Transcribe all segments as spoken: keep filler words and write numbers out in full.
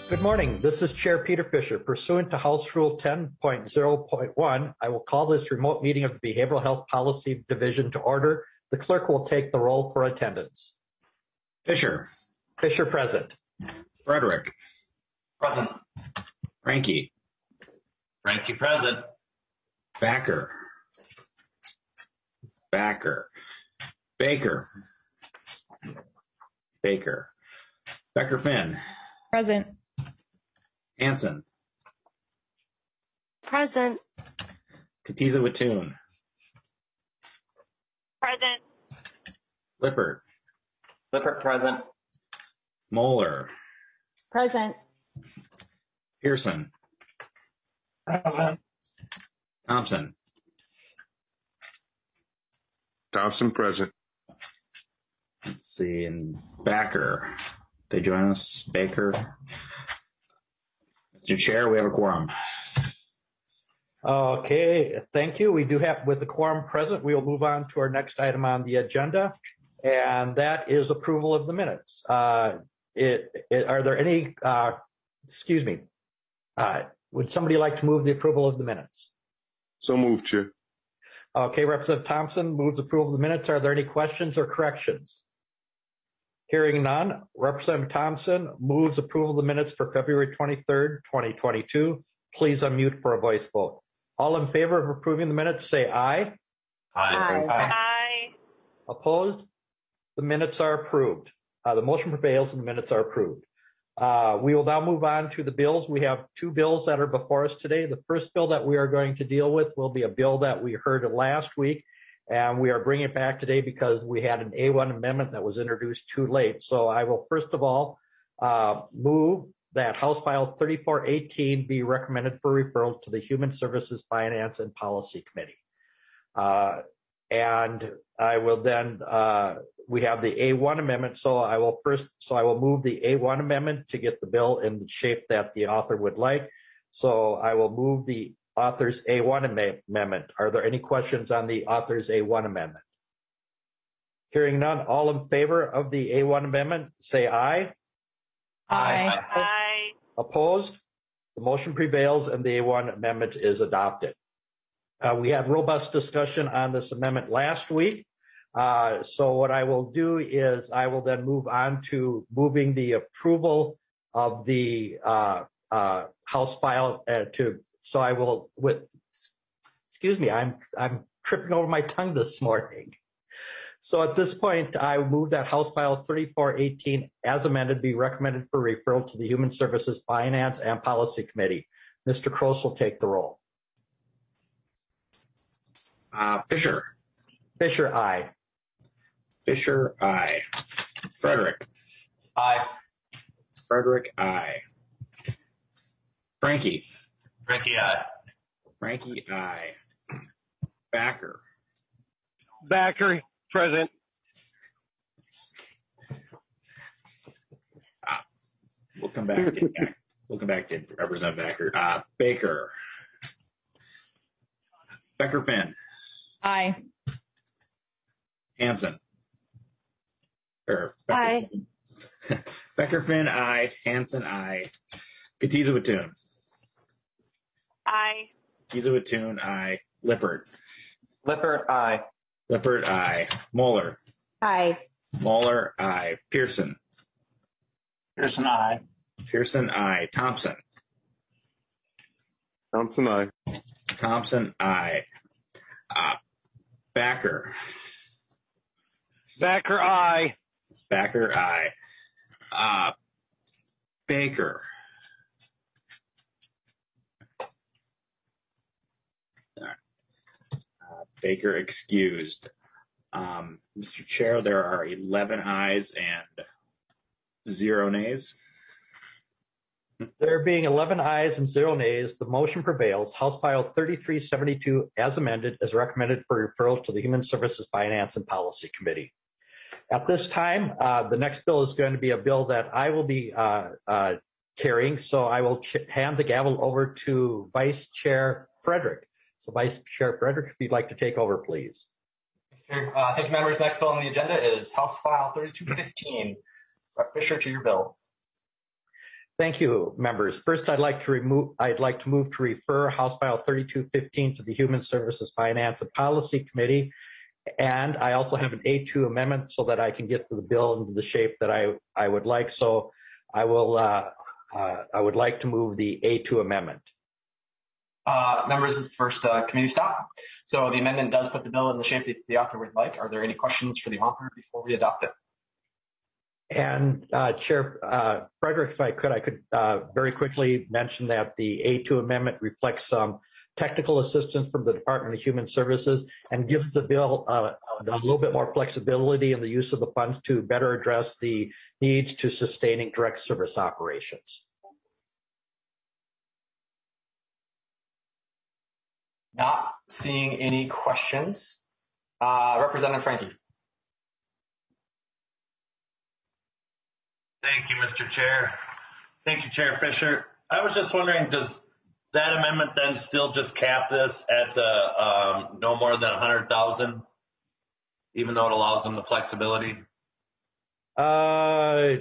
Good morning. This is Chair Peter Fisher. Pursuant to House Rule ten point zero point one, I will call this remote meeting of the Behavioral Health Policy Division to order. The clerk will take the roll for attendance. Fisher. Fisher present. Frederick. Present. Frankie. Frankie present. Backer. Backer. Baker. Baker. Becker Finn. Present. Hanson. Present. Katiza Wattoon. Present. Lippert. Lippert present. Moeller. Present. Pearson. Present. Thompson. Thompson present. Let's see, and Backer. They join us. Baker. Mister Chair, we have a quorum. Okay, thank you. We do have, with the quorum present, we will move on to our next item on the agenda, and that is approval of the minutes. Uh, it, it, are there any, uh, excuse me, uh, would somebody like to move the approval of the minutes? So moved, Chair. Okay, Representative Thompson moves approval of the minutes. Are there any questions or corrections? Hearing none, Representative Thompson moves approval of the minutes for February twenty-third, twenty twenty-two. Please unmute for a voice vote. All in favor of approving the minutes, say aye. Aye. Aye. Opposed? The minutes are approved. Uh, the motion prevails and the minutes are approved. Uh, we will now move on to the bills. We have two bills that are before us today. The first bill that we are going to deal with will be a bill that we heard last week, and we are bringing it back today because we had an A one amendment that was introduced too late. So I will first of all uh, move that House File thirty-four eighteen be recommended for referral to the Human Services, Finance, and Policy Committee. Uh, and I will then, uh, we have the A one amendment, so I will first, so I will move the A one amendment to get the bill in the shape that the author would like. So I will move the author's A one amendment. Are there any questions on the author's A one amendment? Hearing none, all in favor of the A one amendment, say aye. Aye. Aye. Opposed? The motion prevails and the A one amendment is adopted. Uh, we had robust discussion on this amendment last week. Uh, so what I will do is I will then move on to moving the approval of the uh, uh, House file uh, to, so I will, with, excuse me, I'm, I'm tripping over my tongue this morning. So at this point, I move that House File thirty-four eighteen as amended be recommended for referral to the Human Services, Finance, and Policy Committee. Mister Croce will take the roll. Uh, Fisher. Fisher, aye. Fisher, aye. Frederick. Aye. Frederick, aye. Frankie. Frankie, aye. Frankie, aye. Backer. Backer, present. Uh, we'll come back to we'll come back to Representative Backer. Uh, Baker. Becker Finn. Aye. Hanson. Or Becker Aye. Finn. Becker Finn, aye. Hanson, aye. Katiza Wattoon. Aye. Katiza Wattoon, aye. Lippert. Lippert, aye. Lippert, aye. Moeller. Aye. Moeller, aye. Pearson. Pearson, aye. Pearson, aye. Thompson. Thompson, aye. Thompson, aye. Uh, Backer. Backer, aye. Backer, aye. Uh, Baker. Uh, Baker excused. Um, Mister Chair, there are eleven ayes and zero nays. There being eleven ayes and zero nays, the motion prevails. House File thirty-three seventy-two, as amended, is recommended for referral to the Human Services, Finance, and Policy Committee. At this time, uh, the next bill is going to be a bill that I will be uh, uh, carrying, so I will ch- hand the gavel over to Vice Chair Frederick. So Vice Chair Frederick, if you'd like to take over, please. Uh, thank you, members. Next bill on the agenda is House File thirty-two fifteen. Fisher, to your bill. Thank you, members. First, I'd like to remove, I'd like to move to refer House File thirty-two fifteen to the Human Services Finance and Policy Committee. And I also have an A two amendment so that I can get the bill into the shape that I, I would like. So I will, uh, uh, I would like to move the A two amendment. Uh, members, this is the first uh, committee stop. So the amendment does put the bill in the shape that the author would like. Are there any questions for the author before we adopt it? And uh, Chair uh, Frederick, if I could, I could uh, very quickly mention that the A two amendment reflects some technical assistance from the Department of Human Services and gives the bill uh, a little bit more flexibility in the use of the funds to better address the needs to sustaining direct service operations. Not seeing any questions. Uh, Representative Frankie. Thank you, Mister Chair. Thank you, Chair Fisher. I was just wondering, does that amendment then still just cap this at the um, no more than one hundred thousand, even though it allows them the flexibility? Uh,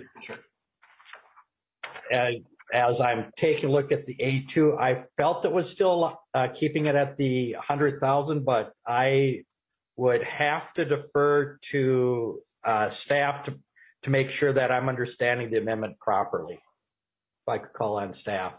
as, as I'm taking a look at the A two, I felt it was still uh, keeping it at the one hundred thousand, but I would have to defer to uh, staff to to make sure that I'm understanding the amendment properly. If I could call on staff.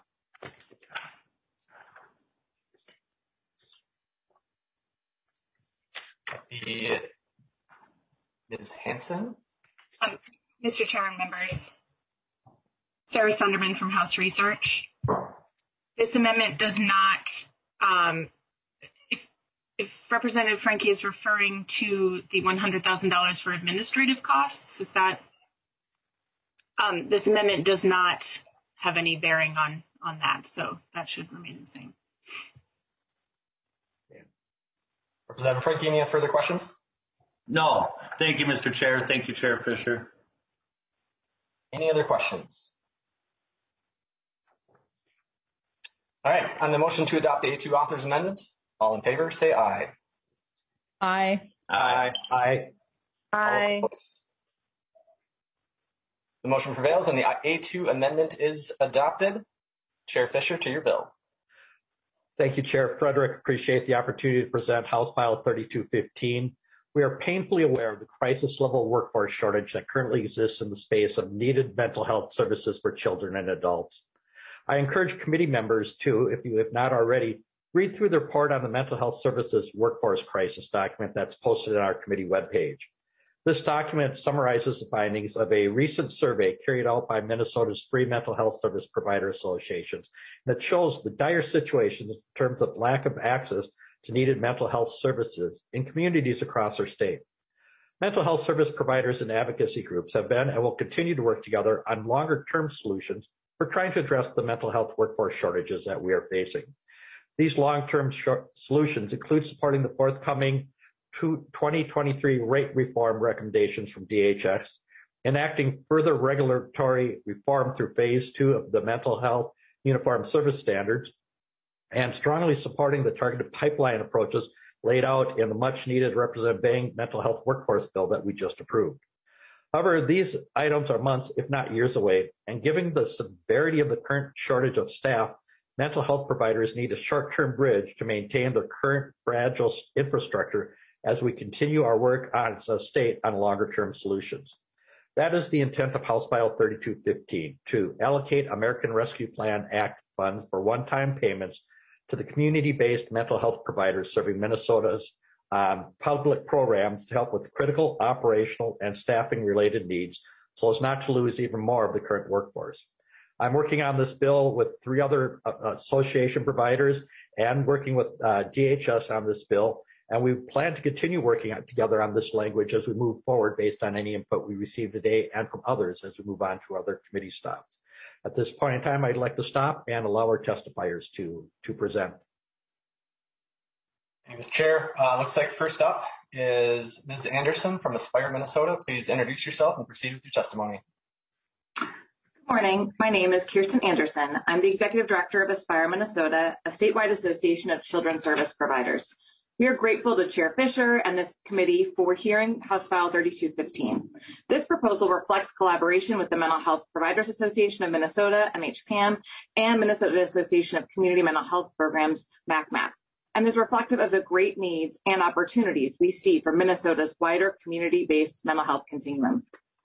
Miz Hanson. Um, Mister Chair and members, Sarah Sunderman from House Research. This amendment does not, um, if, if Representative Frankie is referring to the one hundred thousand dollars for administrative costs, is that, um, this amendment does not have any bearing on, on that, so that should remain the same. Representative Frankie, any further questions? No. Thank you, Mister Chair. Thank you, Chair Fisher. Any other questions? All right, on the motion to adopt the A two author's amendment, all in favor, say aye. Aye. Aye. Aye. Aye. The motion prevails and the A two amendment is adopted. Chair Fisher, to your bill. Thank you, Chair Frederick. Appreciate the opportunity to present House File thirty-two fifteen. We are painfully aware of the crisis level workforce shortage that currently exists in the space of needed mental health services for children and adults. I encourage committee members to, if you have not already, read through the report on the Mental Health Services Workforce Crisis document that's posted on our committee webpage. This document summarizes the findings of a recent survey carried out by Minnesota's Free Mental Health Service Provider Associations that shows the dire situation in terms of lack of access to needed mental health services in communities across our state. Mental health service providers and advocacy groups have been and will continue to work together on longer-term solutions for trying to address the mental health workforce shortages that we are facing. These long-term solutions include supporting the forthcoming twenty twenty-three rate reform recommendations from D H S, enacting further regulatory reform through phase two of the Mental Health Uniform Service Standards, and strongly supporting the targeted pipeline approaches laid out in the much-needed Representative Bang mental health workforce bill that we just approved. However, these items are months, if not years away, and given the severity of the current shortage of staff, mental health providers need a short-term bridge to maintain their current fragile infrastructure as we continue our work as a state on longer-term solutions. That is the intent of House File thirty-two fifteen, to allocate American Rescue Plan Act funds for one-time payments to the community-based mental health providers serving Minnesota's um, public programs to help with critical operational and staffing-related needs so as not to lose even more of the current workforce. I'm working on this bill with three other uh, association providers and working with uh, D H S on this bill. And we plan to continue working together on this language as we move forward based on any input we receive today and from others as we move on to other committee stops. At this point in time, I'd like to stop and allow our testifiers to, to present. Mister Chair, uh, looks like first up is Miz Anderson from Aspire, Minnesota. Please introduce yourself and proceed with your testimony. Good morning. My name is Kirsten Anderson. I'm the Executive Director of Aspire, Minnesota, a statewide association of children's service providers. We are grateful to Chair Fisher and this committee for hearing House File thirty-two fifteen. This proposal reflects collaboration with the Mental Health Providers Association of Minnesota, M H P A M, and Minnesota Association of Community Mental Health Programs, M A C M A P, and is reflective of the great needs and opportunities we see for Minnesota's wider community-based mental health continuum.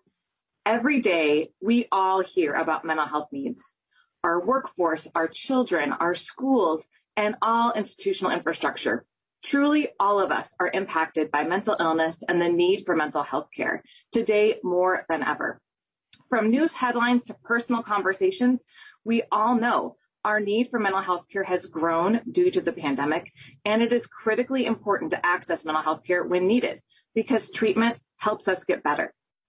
Every day, we all hear about mental health needs. Our workforce, our children, our schools, and all institutional infrastructure. Truly, all of us are impacted by mental illness and the need for mental health care, today more than ever. From news headlines to personal conversations, we all know our need for mental health care has grown due to the pandemic, and it is critically important to access mental health care when needed, because treatment helps us get better.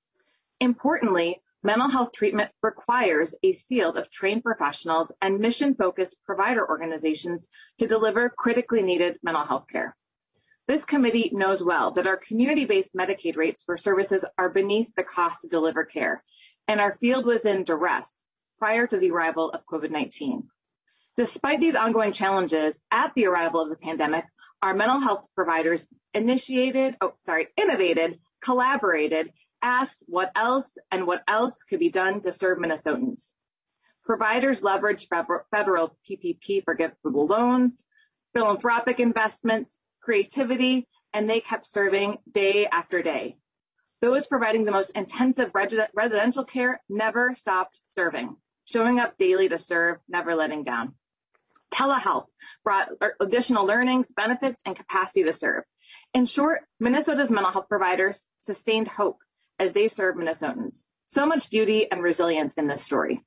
Importantly, mental health treatment requires a field of trained professionals and mission-focused provider organizations to deliver critically needed mental health care. This committee knows well that our community-based Medicaid rates for services are beneath the cost to deliver care, and our field was in duress prior to the arrival of COVID nineteen. Despite these ongoing challenges, at the arrival of the pandemic, our mental health providers initiated, oh, sorry, innovated, collaborated, asked what else and what else could be done to serve Minnesotans. Providers leveraged federal P P P forgivable loans, philanthropic investments, creativity, and they kept serving day after day. Those providing the most intensive residential care never stopped serving, showing up daily to serve, never letting down. Telehealth brought additional learnings, benefits, and capacity to serve. In short, Minnesota's mental health providers sustained hope as they serve Minnesotans. So much beauty and resilience in this story.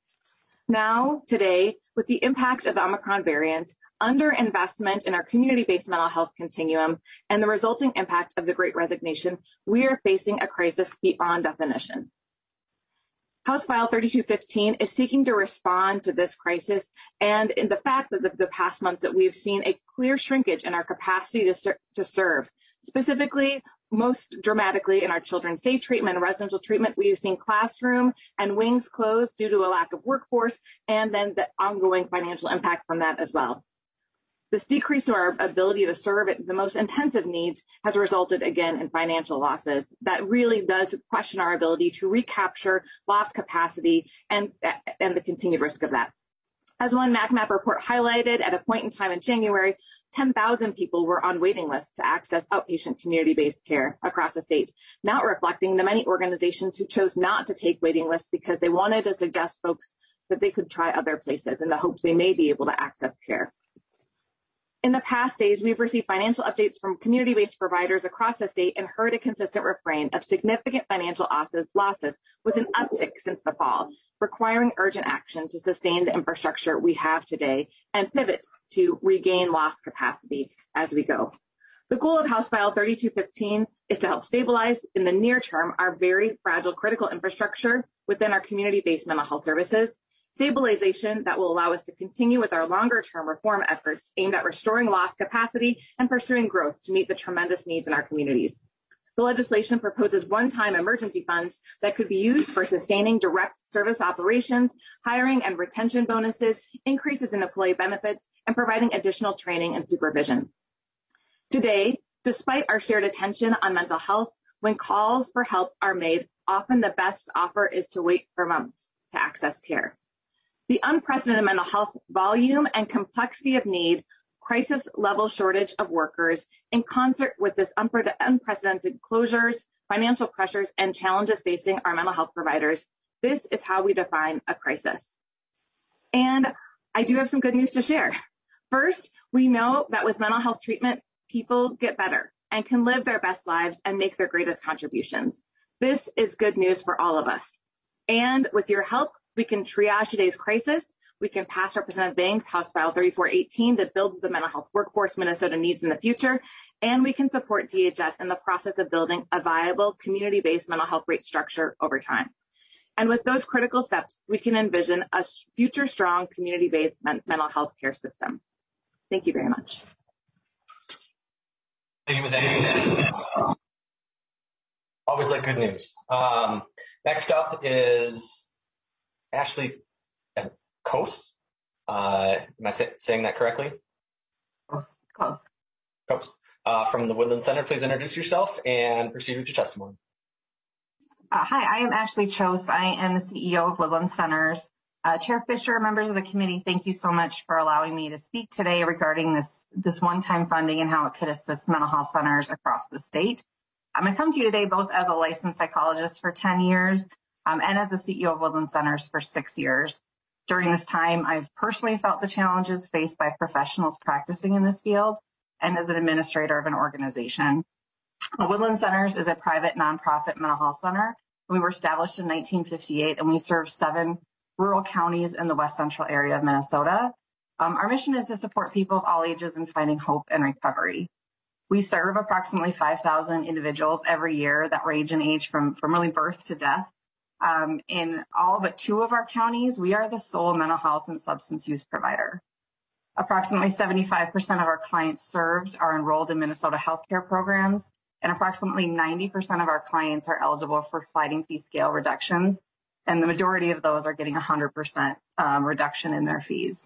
Now, today, with the impact of the Omicron variant, underinvestment in our community-based mental health continuum, and the resulting impact of the Great Resignation, we are facing a crisis beyond definition. House File thirty-two fifteen is seeking to respond to this crisis and in the fact that the, the past months that we've seen a clear shrinkage in our capacity to, ser to serve. Specifically, most dramatically in our children's day treatment and residential treatment, we've seen classroom and wings closed due to a lack of workforce, and then the ongoing financial impact from that as well. This decrease in our ability to serve at the most intensive needs has resulted again in financial losses. That really does question our ability to recapture lost capacity and, and the continued risk of that. As one M A C M A P report highlighted, at a point in time in January, ten thousand people were on waiting lists to access outpatient community-based care across the state, not reflecting the many organizations who chose not to take waiting lists because they wanted to suggest folks that they could try other places in the hopes they may be able to access care. In the past days, we've received financial updates from community-based providers across the state and heard a consistent refrain of significant financial losses, losses with an uptick since the fall, requiring urgent action to sustain the infrastructure we have today and pivot to regain lost capacity as we go. The goal of House File thirty-two fifteen is to help stabilize in the near term our very fragile critical infrastructure within our community-based mental health services, stabilization that will allow us to continue with our longer-term reform efforts aimed at restoring lost capacity and pursuing growth to meet the tremendous needs in our communities. The legislation proposes one-time emergency funds that could be used for sustaining direct service operations, hiring and retention bonuses, increases in employee benefits, and providing additional training and supervision. Today, despite our shared attention on mental health, when calls for help are made, often the best offer is to wait for months to access care. The unprecedented mental health volume and complexity of need, crisis level shortage of workers, in concert with this unpre unprecedented closures, financial pressures, and challenges facing our mental health providers, this is how we define a crisis. And I do have some good news to share. First, we know that with mental health treatment, people get better and can live their best lives and make their greatest contributions. This is good news for all of us. And with your help, we can triage today's crisis. We can pass Representative Banks' House File thirty-four eighteen to build the mental health workforce Minnesota needs in the future. And we can support D H S in the process of building a viable community-based mental health rate structure over time. And with those critical steps, we can envision a future strong community-based men mental health care system. Thank you very much. Thank you, Miz Anderson. Always like good news. Um, next up is Ashley Kos. Uh, am I say, saying that correctly? Close. Kos. Uh, uh, from the Woodland Center, please introduce yourself and proceed with your testimony. Uh, hi, I am Ashley Chose. I am the C E O of Woodland Centers. Uh, Chair Fisher, members of the committee, thank you so much for allowing me to speak today regarding this, this one-time funding and how it could assist mental health centers across the state. I'm going to come to you today both as a licensed psychologist for ten years um, and as the C E O of Woodland Centers for six years. During this time, I've personally felt the challenges faced by professionals practicing in this field and as an administrator of an organization. Woodland Centers is a private nonprofit mental health center. We were established in nineteen fifty-eight and we serve seven rural counties in the west central area of Minnesota. Um, our mission is to support people of all ages in finding hope and recovery. We serve approximately five thousand individuals every year that range in age from, from really birth to death. Um, in all but two of our counties, we are the sole mental health and substance use provider. Approximately seventy-five percent of our clients served are enrolled in Minnesota healthcare programs, and approximately ninety percent of our clients are eligible for sliding fee scale reductions, and the majority of those are getting one hundred percent um, reduction in their fees.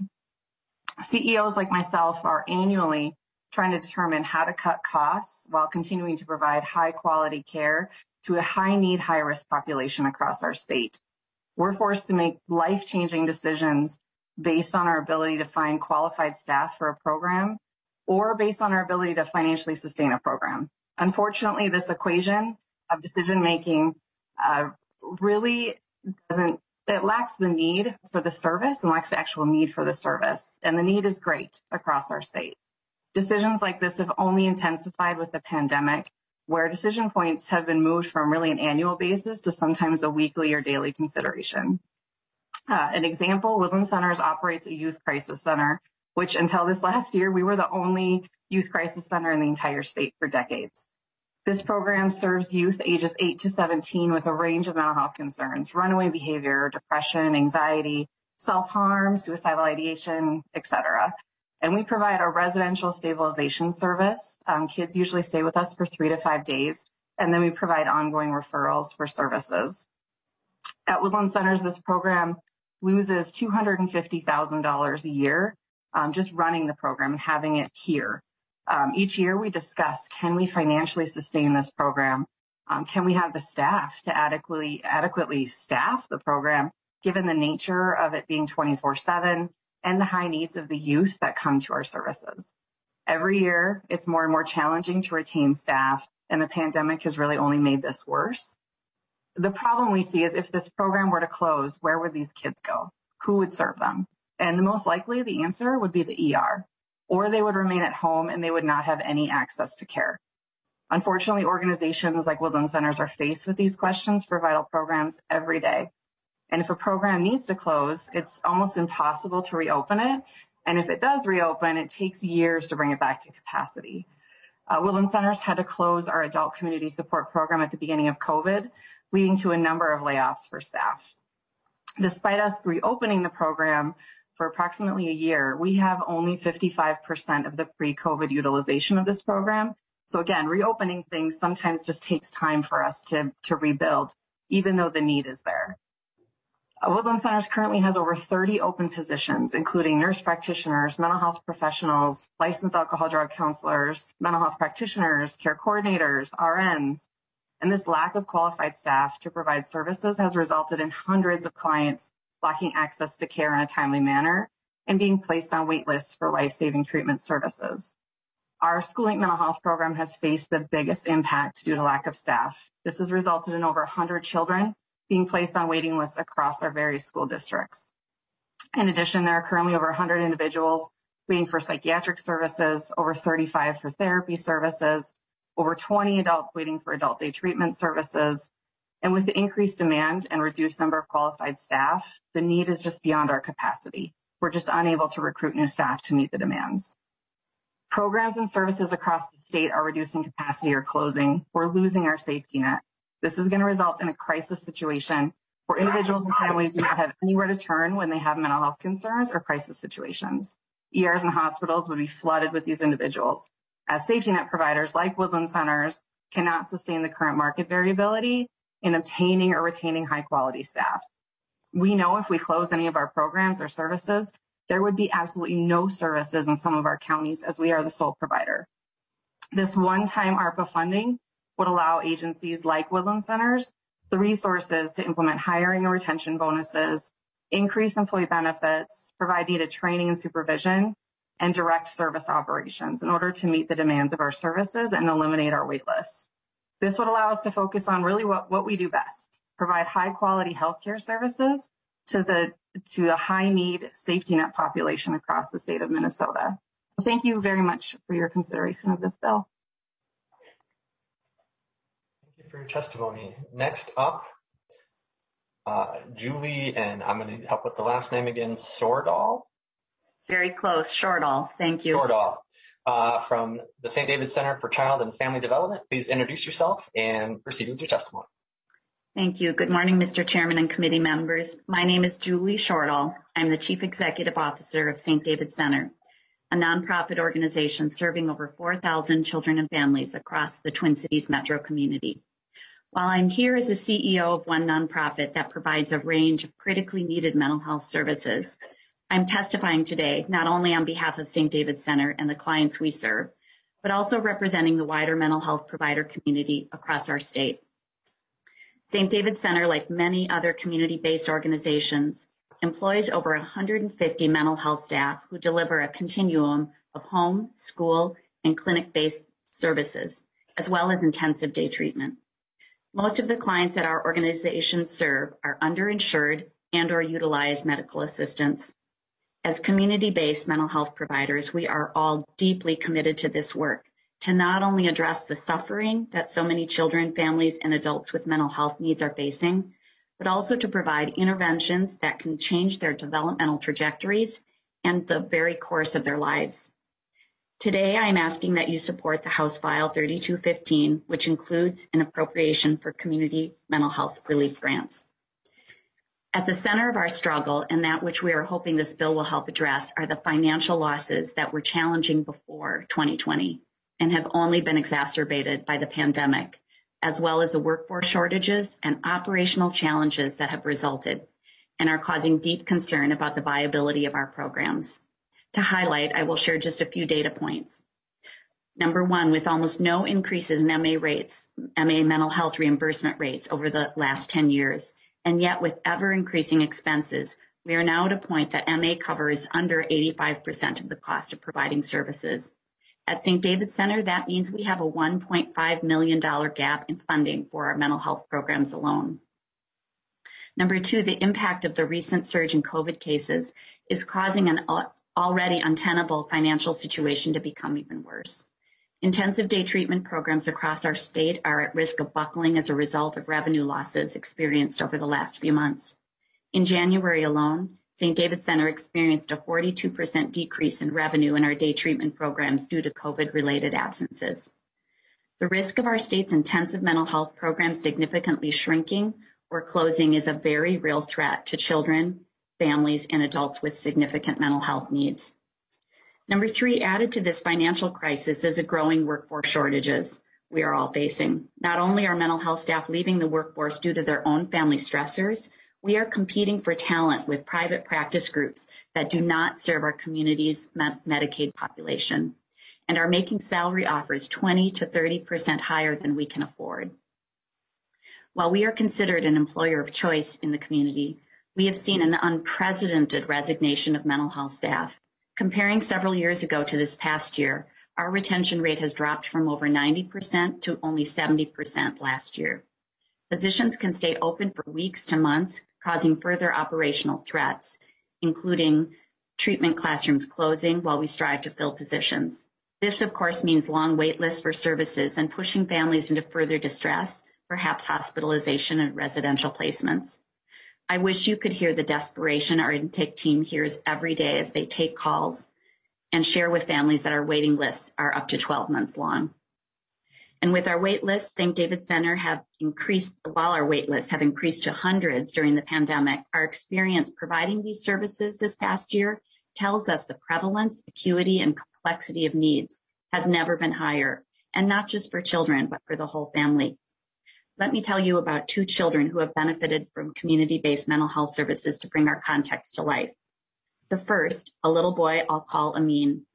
C E Os like myself are annually trying to determine how to cut costs while continuing to provide high quality care to a high need, high risk population across our state. We're forced to make life-changing decisions based on our ability to find qualified staff for a program or based on our ability to financially sustain a program. Unfortunately, this equation of decision making uh, really doesn't, it lacks the need for the service and lacks the actual need for the service. And the need is great across our state. Decisions like this have only intensified with the pandemic, where decision points have been moved from really an annual basis to sometimes a weekly or daily consideration. Uh, an example, Woodland Centers operates a youth crisis center, which until this last year, we were the only youth crisis center in the entire state for decades. This program serves youth ages eight to seventeen with a range of mental health concerns, runaway behavior, depression, anxiety, self-harm, suicidal ideation, et cetera. And we provide a residential stabilization service. Um, kids usually stay with us for three to five days, and then we provide ongoing referrals for services. At Woodland Centers, this program loses two hundred fifty thousand dollars a year um, just running the program and having it here. Um, each year we discuss, can we financially sustain this program? Um, can we have the staff to adequately, adequately staff the program, given the nature of it being twenty-four seven and the high needs of the youth that come to our services? Every year, it's more and more challenging to retain staff, and the pandemic has really only made this worse. The problem we see is if this program were to close, where would these kids go? Who would serve them? And the most likely, the answer would be the E R, or they would remain at home and they would not have any access to care. Unfortunately, organizations like Woodland Centers are faced with these questions for vital programs every day. And if a program needs to close, it's almost impossible to reopen it. And if it does reopen, it takes years to bring it back to capacity. Uh, Woodland Centers had to close our adult community support program at the beginning of COVID, leading to a number of layoffs for staff. Despite us reopening the program for approximately a year, we have only fifty-five percent of the pre-COVID utilization of this program. So again, reopening things sometimes just takes time for us to, to rebuild, even though the need is there. Woodland Centers currently has over thirty open positions, including nurse practitioners, mental health professionals, licensed alcohol drug counselors, mental health practitioners, care coordinators, R Ns. And this lack of qualified staff to provide services has resulted in hundreds of clients lacking access to care in a timely manner and being placed on wait lists for life-saving treatment services. Our SchoolLink mental health program has faced the biggest impact due to lack of staff. This has resulted in over one hundred children being placed on waiting lists across our various school districts. In addition, there are currently over one hundred individuals waiting for psychiatric services, over thirty-five for therapy services, over twenty adults waiting for adult day treatment services. And with the increased demand and reduced number of qualified staff, the need is just beyond our capacity. We're just unable to recruit new staff to meet the demands. Programs and services across the state are reducing capacity or closing. We're losing our safety net. This is going to result in a crisis situation where individuals and families do not have anywhere to turn when they have mental health concerns or crisis situations. E Rs and hospitals would be flooded with these individuals, as safety net providers like Woodland Centers cannot sustain the current market variability in obtaining or retaining high quality staff. We know if we close any of our programs or services, there would be absolutely no services in some of our counties as we are the sole provider. This one-time ARPA funding would allow agencies like Woodland Centers the resources to implement hiring and retention bonuses, increase employee benefits, provide needed training and supervision, and direct service operations in order to meet the demands of our services and eliminate our wait lists. This would allow us to focus on really what, what we do best, provide high quality healthcare services to the to a high need safety net population across the state of Minnesota. Well, thank you very much for your consideration of this bill. Thank you for your testimony. Next up, uh, Julie, and I'm going to need help with the last name again, Sordahl. Very close, Shortall. Thank you. Sordahl, uh, from the Saint David Center for Child and Family Development. Please introduce yourself and proceed with your testimony. Thank you. Good morning, Mister Chairman and committee members. My name is Julie Shortall. I'm the Chief Executive Officer of Saint David Center, a nonprofit organization serving over four thousand children and families across the Twin Cities metro community. While I'm here as a C E O of one nonprofit that provides a range of critically needed mental health services, I'm testifying today not only on behalf of Saint David Center and the clients we serve, but also representing the wider mental health provider community across our state. Saint David Center, like many other community-based organizations, employs over one hundred fifty mental health staff who deliver a continuum of home, school, and clinic-based services, as well as intensive day treatment. Most of the clients that our organizations serve are underinsured and or utilize medical assistance. As community-based mental health providers, we are all deeply committed to this work to not only address the suffering that so many children, families, and adults with mental health needs are facing, but also to provide interventions that can change their developmental trajectories and the very course of their lives. Today, I'm asking that you support the House File thirty-two fifteen, which includes an appropriation for community mental health relief grants. At the center of our struggle, and that which we are hoping this bill will help address, are the financial losses that were challenging before twenty twenty and have only been exacerbated by the pandemic, as well as the workforce shortages and operational challenges that have resulted and are causing deep concern about the viability of our programs. To highlight, I will share just a few data points. Number one, with almost no increases in M A rates, M A mental health reimbursement rates over the last ten years, and yet with ever increasing expenses, we are now at a point that M A covers under eighty-five percent of the cost of providing services. At Saint David Center, that means we have a one point five million dollars gap in funding for our mental health programs alone. Number two, the impact of the recent surge in COVID cases is causing an already untenable financial situation to become even worse. Intensive day treatment programs across our state are at risk of buckling as a result of revenue losses experienced over the last few months. In January alone, Saint David Center experienced a forty-two percent decrease in revenue in our day treatment programs due to COVID-related absences. The risk of our state's intensive mental health programs significantly shrinking or closing is a very real threat to children, families, and adults with significant mental health needs. Number three, added to this financial crisis is a growing workforce shortages we are all facing. Not only are mental health staff leaving the workforce due to their own family stressors, we are competing for talent with private practice groups that do not serve our community's Medicaid population and are making salary offers twenty to thirty percent higher than we can afford. While we are considered an employer of choice in the community, we have seen an unprecedented resignation of mental health staff. Comparing several years ago to this past year, our retention rate has dropped from over ninety percent to only seventy percent last year. Positions can stay open for weeks to months, causing further operational threats, including treatment classrooms closing while we strive to fill positions. This, of course, means long wait lists for services and pushing families into further distress, perhaps hospitalization and residential placements. I wish you could hear the desperation our intake team hears every day as they take calls and share with families that our waiting lists are up to twelve months long. And with our wait lists, Saint David Center have increased, while our wait lists have increased to hundreds during the pandemic, our experience providing these services this past year tells us the prevalence, acuity, and complexity of needs has never been higher, and not just for children, but for the whole family. Let me tell you about two children who have benefited from community-based mental health services to bring our context to life. The first, a little boy I'll call Amin.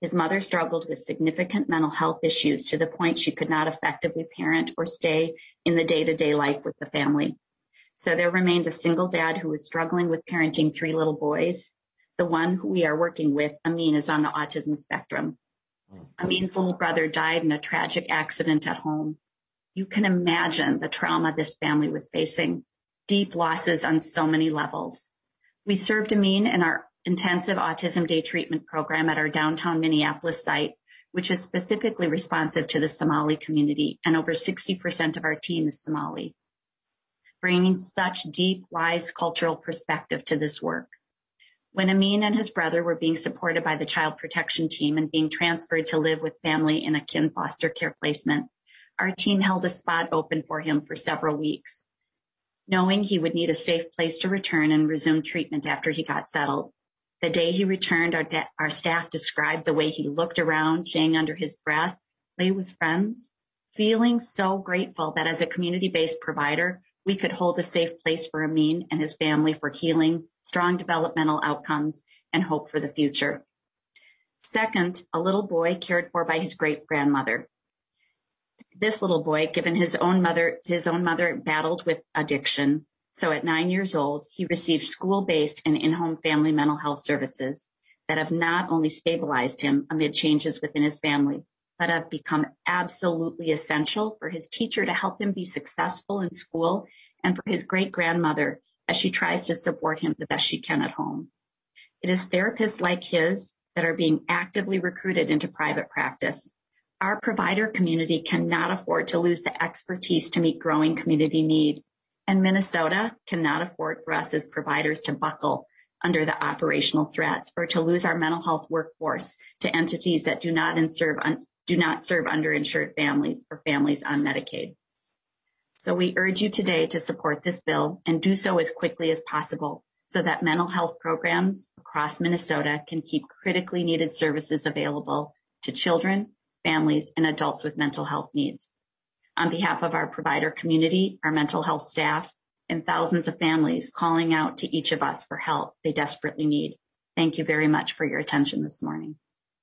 His mother struggled with significant mental health issues to the point she could not effectively parent or stay in the day-to-day life with the family. So there remained a single dad who was struggling with parenting three little boys. The one who we are working with, Amin, is on the autism spectrum. Amin's little brother died in a tragic accident at home. You can imagine the trauma this family was facing, deep losses on so many levels. We served Amin in our intensive autism day treatment program at our downtown Minneapolis site, which is specifically responsive to the Somali community, and over sixty percent of our team is Somali, bringing such deep, wise cultural perspective to this work. When Amin and his brother were being supported by the child protection team and being transferred to live with family in a kin foster care placement, our team held a spot open for him for several weeks, knowing he would need a safe place to return and resume treatment after he got settled. The day he returned, our, de- our staff described the way he looked around, saying under his breath, "Play with friends," feeling so grateful that as a community-based provider, we could hold a safe place for Amin and his family for healing, strong developmental outcomes, and hope for the future. Second, a little boy cared for by his great-grandmother. This little boy, given his own mother, his own mother battled with addiction. So at nine years old, he received school-based and in-home family mental health services that have not only stabilized him amid changes within his family, but have become absolutely essential for his teacher to help him be successful in school and for his great-grandmother as she tries to support him the best she can at home. It is therapists like his that are being actively recruited into private practice. Our provider community cannot afford to lose the expertise to meet growing community need. And Minnesota cannot afford for us as providers to buckle under the operational threats or to lose our mental health workforce to entities that do not serve, un, do not serve underinsured families or families on Medicaid. So we urge you today to support this bill and do so as quickly as possible so that mental health programs across Minnesota can keep critically needed services available to children, families, and adults with mental health needs. On behalf of our provider community, our mental health staff, and thousands of families calling out to each of us for help they desperately need. Thank you very much for your attention this morning.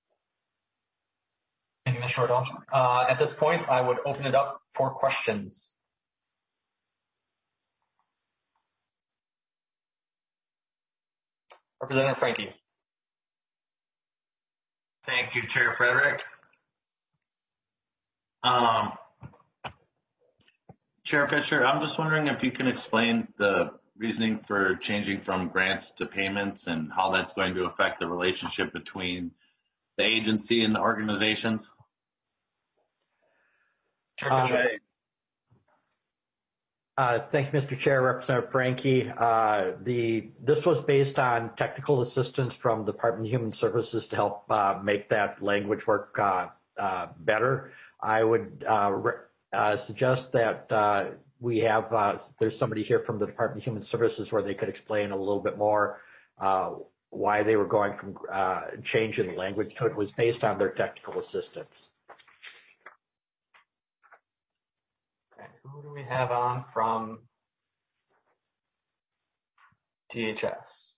Thank you, Miz Shortall. Uh, at this point, I would open it up for questions. Representative Frankie. Thank you, Chair Frederick. Um, Chair Fisher, I'm just wondering if you can explain the reasoning for changing from grants to payments and how that's going to affect the relationship between the agency and the organizations. Chair Fisher. Uh, uh, thank you, Mister Chair, Representative Frankie. Uh, the this was based on technical assistance from the Department of Human Services to help uh, make that language work uh, uh, better. I would uh, re- uh, suggest that uh, we have, uh, there's somebody here from the Department of Human Services where they could explain a little bit more uh, why they were going from uh, changing the language to it. It was based on their technical assistance. Okay, who do we have on from T H S?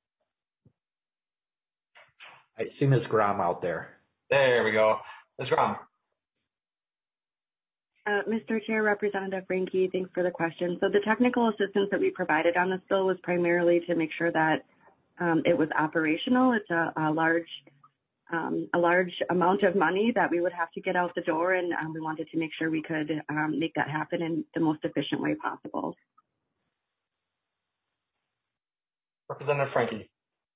I see Miz Grom out there. There we go. Miz Grom. Uh, Mister Chair, Representative Frankie, thanks for the question. So the technical assistance that we provided on this bill was primarily to make sure that um, it was operational. It's a, a large um, a large amount of money that we would have to get out the door, and um, we wanted to make sure we could um, make that happen in the most efficient way possible. Representative Frankie.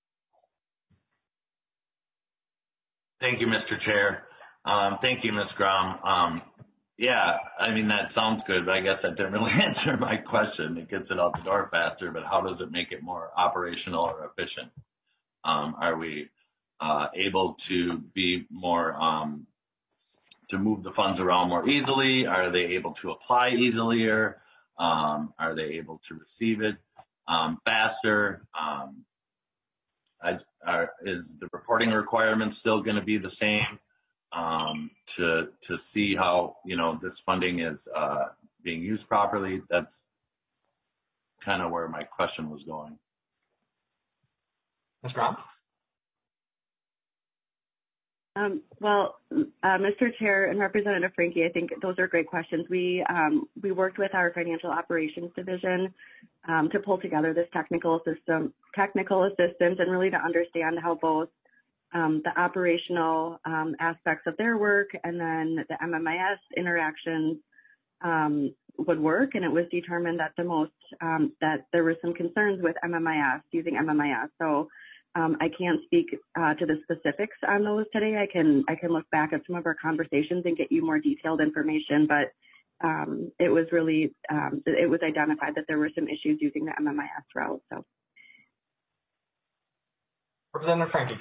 Thank you, Mister Chair. Um, thank you, Miz Grom. Um, yeah, I mean, that sounds good, but I guess that didn't really answer my question. It gets it out the door faster, but how does it make it more operational or efficient? Um, are we uh, able to be more, um, to move the funds around more easily? Are they able to apply easier? Um, are they able to receive it um, faster? Um, I, are, is the reporting requirement still going to be the same? Um, to to see how, you know, this funding is uh, being used properly. That's kind of where my question was going. Miz Grom. Um, well, uh, Mister Chair and Representative Franke, I think those are great questions. We um, we worked with our financial operations division um, to pull together this technical system, technical assistance, and really to understand how both um, the operational um, aspects of their work and then the M M I S interactions um, would work. And it was determined that the most um, that there were some concerns with M M I S using M M I S. So. Um, I can't speak uh, to the specifics on those today. I can I can look back at some of our conversations and get you more detailed information. But um, it was really um, it was identified that there were some issues using the M M I S route. So, Representative Franke.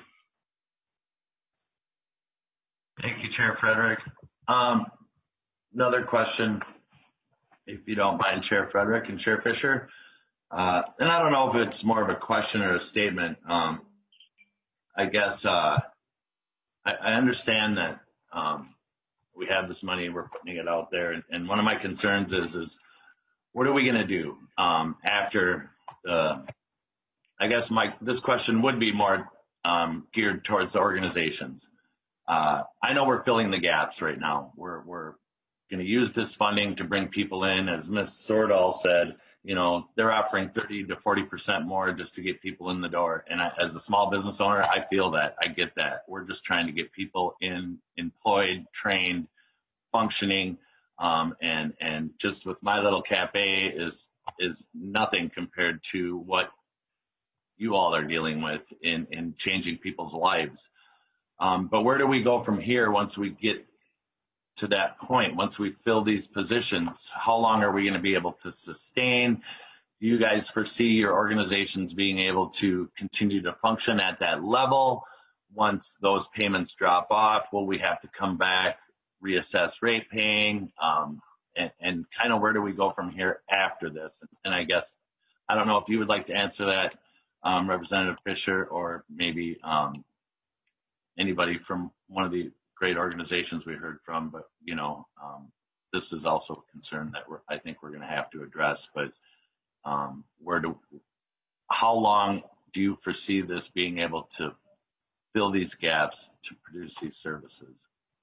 Thank you, Chair Frederick. Um, another question, if you don't mind, Chair Frederick and Chair Fisher. Uh, and I don't know if it's more of a question or a statement. Um, I guess uh, I, I understand that um, we have this money, we're putting it out there, and, and one of my concerns is, is what are we going to do um, after the? I guess my this question would be more um, geared towards the organizations. Uh, I know we're filling the gaps right now. We're we're going to use this funding to bring people in, as Miz Sordahl said. You know, they're offering thirty to forty percent more just to get people in the door. And I, as a small business owner, I feel that. I get that. We're just trying to get people in, employed, trained, functioning. Um, and, and just with my little cafe is, is nothing compared to what you all are dealing with in, in changing people's lives. Um, but where do we go from here once we get to that point? Once we fill these positions, how long are we going to be able to sustain? Do you guys foresee your organizations being able to continue to function at that level? Once those payments drop off, will we have to come back, reassess rate paying? Um, and, and kind of where do we go from here after this? And I guess, I don't know if you would like to answer that, um, Representative Fisher, or maybe um, anybody from one of the great organizations we heard from, but you know, um, this is also a concern that we're, I think we're going to have to address. But um, where do, how long do you foresee this being able to fill these gaps to produce these services?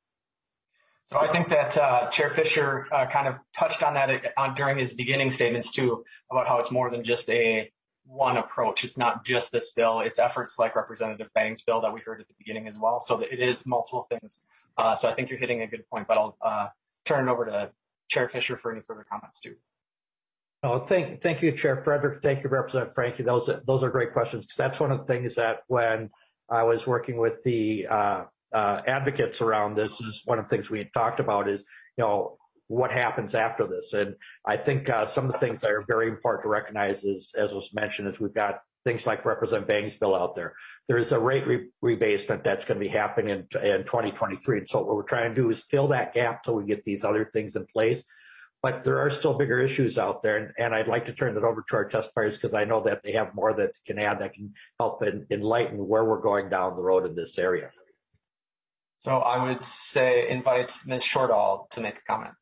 So I think that uh, Chair Fisher uh, kind of touched on that uh, during his beginning statements too, about how it's more than just a one approach. It's not just this bill. It's efforts like Representative Bang's bill that we heard at the beginning as well. So that it is multiple things. Uh, so I think you're hitting a good point, but I'll uh, turn it over to Chair Fisher for any further comments too. Oh, thank, thank you, Chair Frederick. Thank you, Representative Franke. Those, those are great questions, because that's one of the things that when I was working with the uh, uh, advocates around this, is one of the things we had talked about is, you know, what happens after this. And I think uh, some of the things that are very important to recognize is, as was mentioned, is we've got things like Representative Bang's bill out there. There is a rate re- rebasement that's going to be happening in, in twenty twenty-three. And so what we're trying to do is fill that gap till we get these other things in place. But there are still bigger issues out there. And, and I'd like to turn it over to our testifiers, because I know that they have more that can add that can help in, enlighten where we're going down the road in this area. So I would say invite Miz Shortall to make a comment.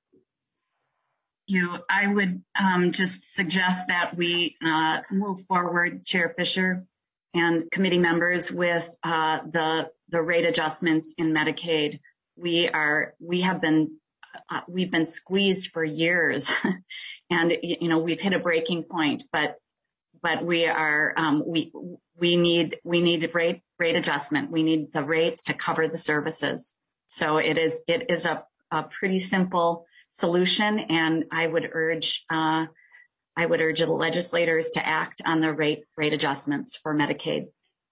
You, I would um, just suggest that we uh, move forward, Chair Fisher and committee members, with uh, the the rate adjustments in Medicaid. We are we have been uh, we've been squeezed for years, and you know we've hit a breaking point. But but we are um, we we need we need rate rate adjustment. We need the rates to cover the services. So it is it is a, a pretty simple solution, and I would urge uh, I would urge the legislators to act on the rate rate adjustments for Medicaid.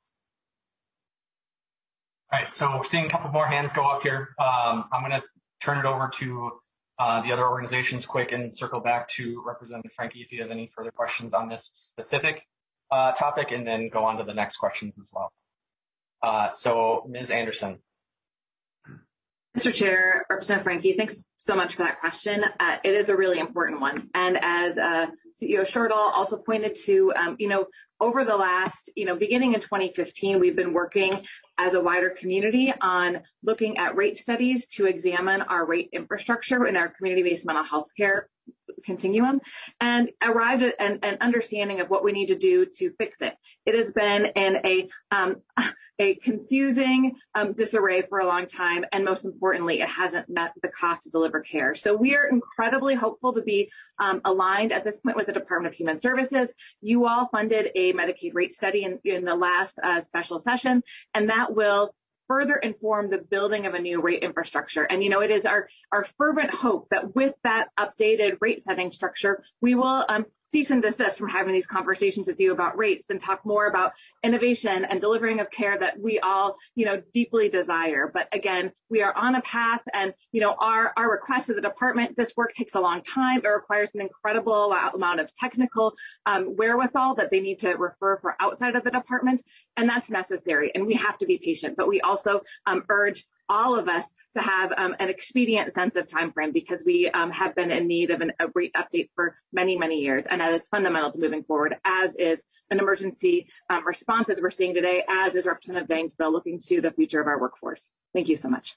All right, so seeing a couple more hands go up here, um, I'm going to turn it over to uh, the other organizations quick and circle back to Representative Franke if you have any further questions on this specific uh, topic, and then go on to the next questions as well. Uh, so Miz Anderson. Mister Chair, Representative Franke, thanks so much for that question. Uh, it is a really important one. And as uh, C E O Shortall also pointed to, um, you know, over the last, you know, beginning in twenty fifteen, we've been working as a wider community on looking at rate studies to examine our rate infrastructure in our community-based mental health care continuum and arrived at an, an understanding of what we need to do to fix it. It has been in a um, a confusing um, disarray for a long time, and most importantly, it hasn't met the cost to deliver care. So we are incredibly hopeful to be um, aligned at this point with the Department of Human Services. You all funded a Medicaid rate study in, in the last uh, special session, and that will further inform the building of a new rate infrastructure. And, you know, it is our, our fervent hope that with that updated rate setting structure, we will um, cease and desist from having these conversations with you about rates and talk more about innovation and delivering of care that we all, you know, deeply desire. But again, we are on a path, and, you know, our, our request to the department, this work takes a long time. It requires an incredible amount of technical um, wherewithal that they need to refer for outside of the department. And that's necessary. And we have to be patient, but we also um, urge all of us to have um, an expedient sense of time frame, because we um, have been in need of an, a rate update for many, many years. And that is fundamental to moving forward, as is an emergency um, response as we're seeing today, as is Representative Banks' bill looking to the future of our workforce. Thank you so much.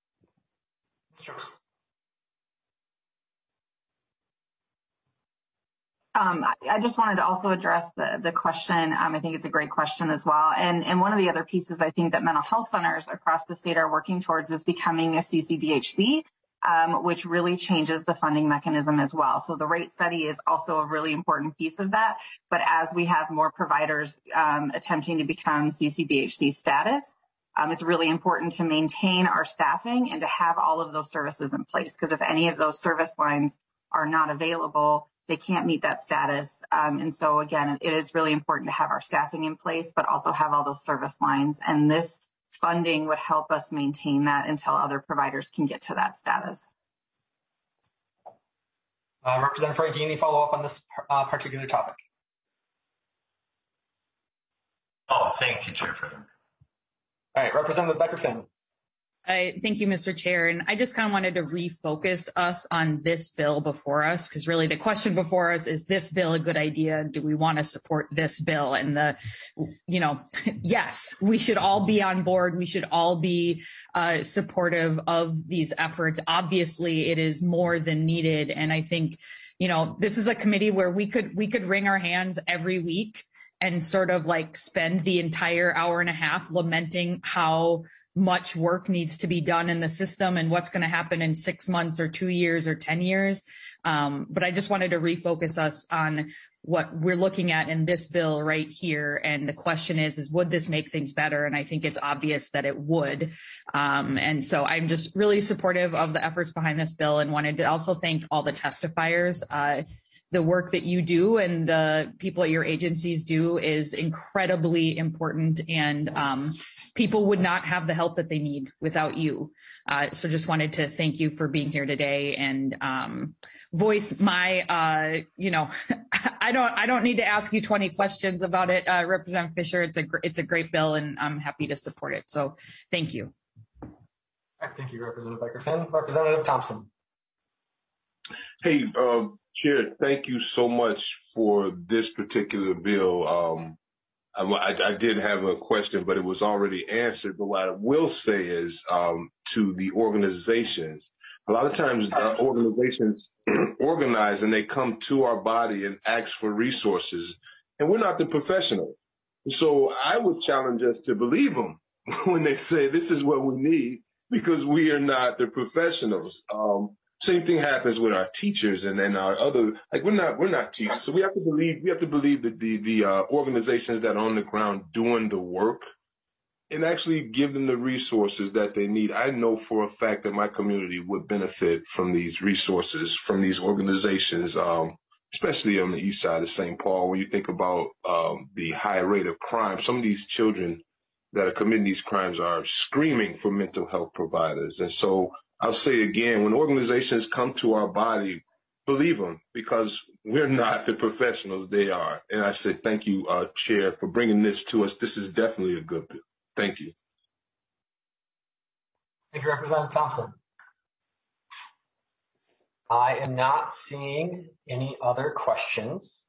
Um, I just wanted to also address the, the question. Um, I think it's a great question as well. And, and one of the other pieces I think that mental health centers across the state are working towards is becoming a C C B H C, um, which really changes the funding mechanism as well. So the rate study is also a really important piece of that. But as we have more providers um, attempting to become C C B H C status, um, it's really important to maintain our staffing and to have all of those services in place. Because if any of those service lines are not available, they can't meet that status. Um, and so, again, it is really important to have our staffing in place, but also have all those service lines. And this funding would help us maintain that until other providers can get to that status. Uh, Representative Frankie, any follow up on this uh, particular topic? Oh, thank you, Chair Frieden. All right, Representative Becker-Finn. I thank you, Mister Chair. And I just kind of wanted to refocus us on this bill before us, because really the question before us is, this bill a good idea? Do we want to support this bill? And the, you know, yes, we should all be on board. We should all be uh, supportive of these efforts. Obviously, it is more than needed. And I think, you know, this is a committee where we could we could wring our hands every week and sort of like spend the entire hour and a half lamenting how much work needs to be done in the system and what's going to happen in six months or two years or ten years. Um, but I just wanted to refocus us on what we're looking at in this bill right here. And the question is, is would this make things better? And I think it's obvious that it would. Um, and so I'm just really supportive of the efforts behind this bill, and wanted to also thank all the testifiers. Uh, The work that you do and the people at your agencies do is incredibly important, and um, people would not have the help that they need without you. Uh, so just wanted to thank you for being here today and um, voice my, uh, you know, I don't, I don't need to ask you twenty questions about it, uh, Representative Fisher. It's a, it's a great bill, and I'm happy to support it. So thank you. All right, thank you, Representative Becker-Finn. Representative Thompson. Hey, uh, Chair, thank you so much for this particular bill. Um, I, I did have a question, but it was already answered. But what I will say is um, to the organizations, a lot of times uh, organizations organize and they come to our body and ask for resources, and we're not the professionals. So I would challenge us to believe them when they say this is what we need, because we are not the professionals. Um, Same thing happens with our teachers and then our other, like we're not, we're not teachers. So we have to believe, we have to believe that the, the uh, organizations that are on the ground doing the work, and actually give them the resources that they need. I know for a fact that my community would benefit from these resources, from these organizations, um, especially on the east side of Saint Paul, when you think about um, the high rate of crime. Some of these children that are committing these crimes are screaming for mental health providers. And so I'll say again, when organizations come to our body, believe them, because we're not the professionals, they are. And I say thank you, uh, Chair, for bringing this to us. This is definitely a good bill. Thank you. Thank you, Representative Thompson. I am not seeing any other questions,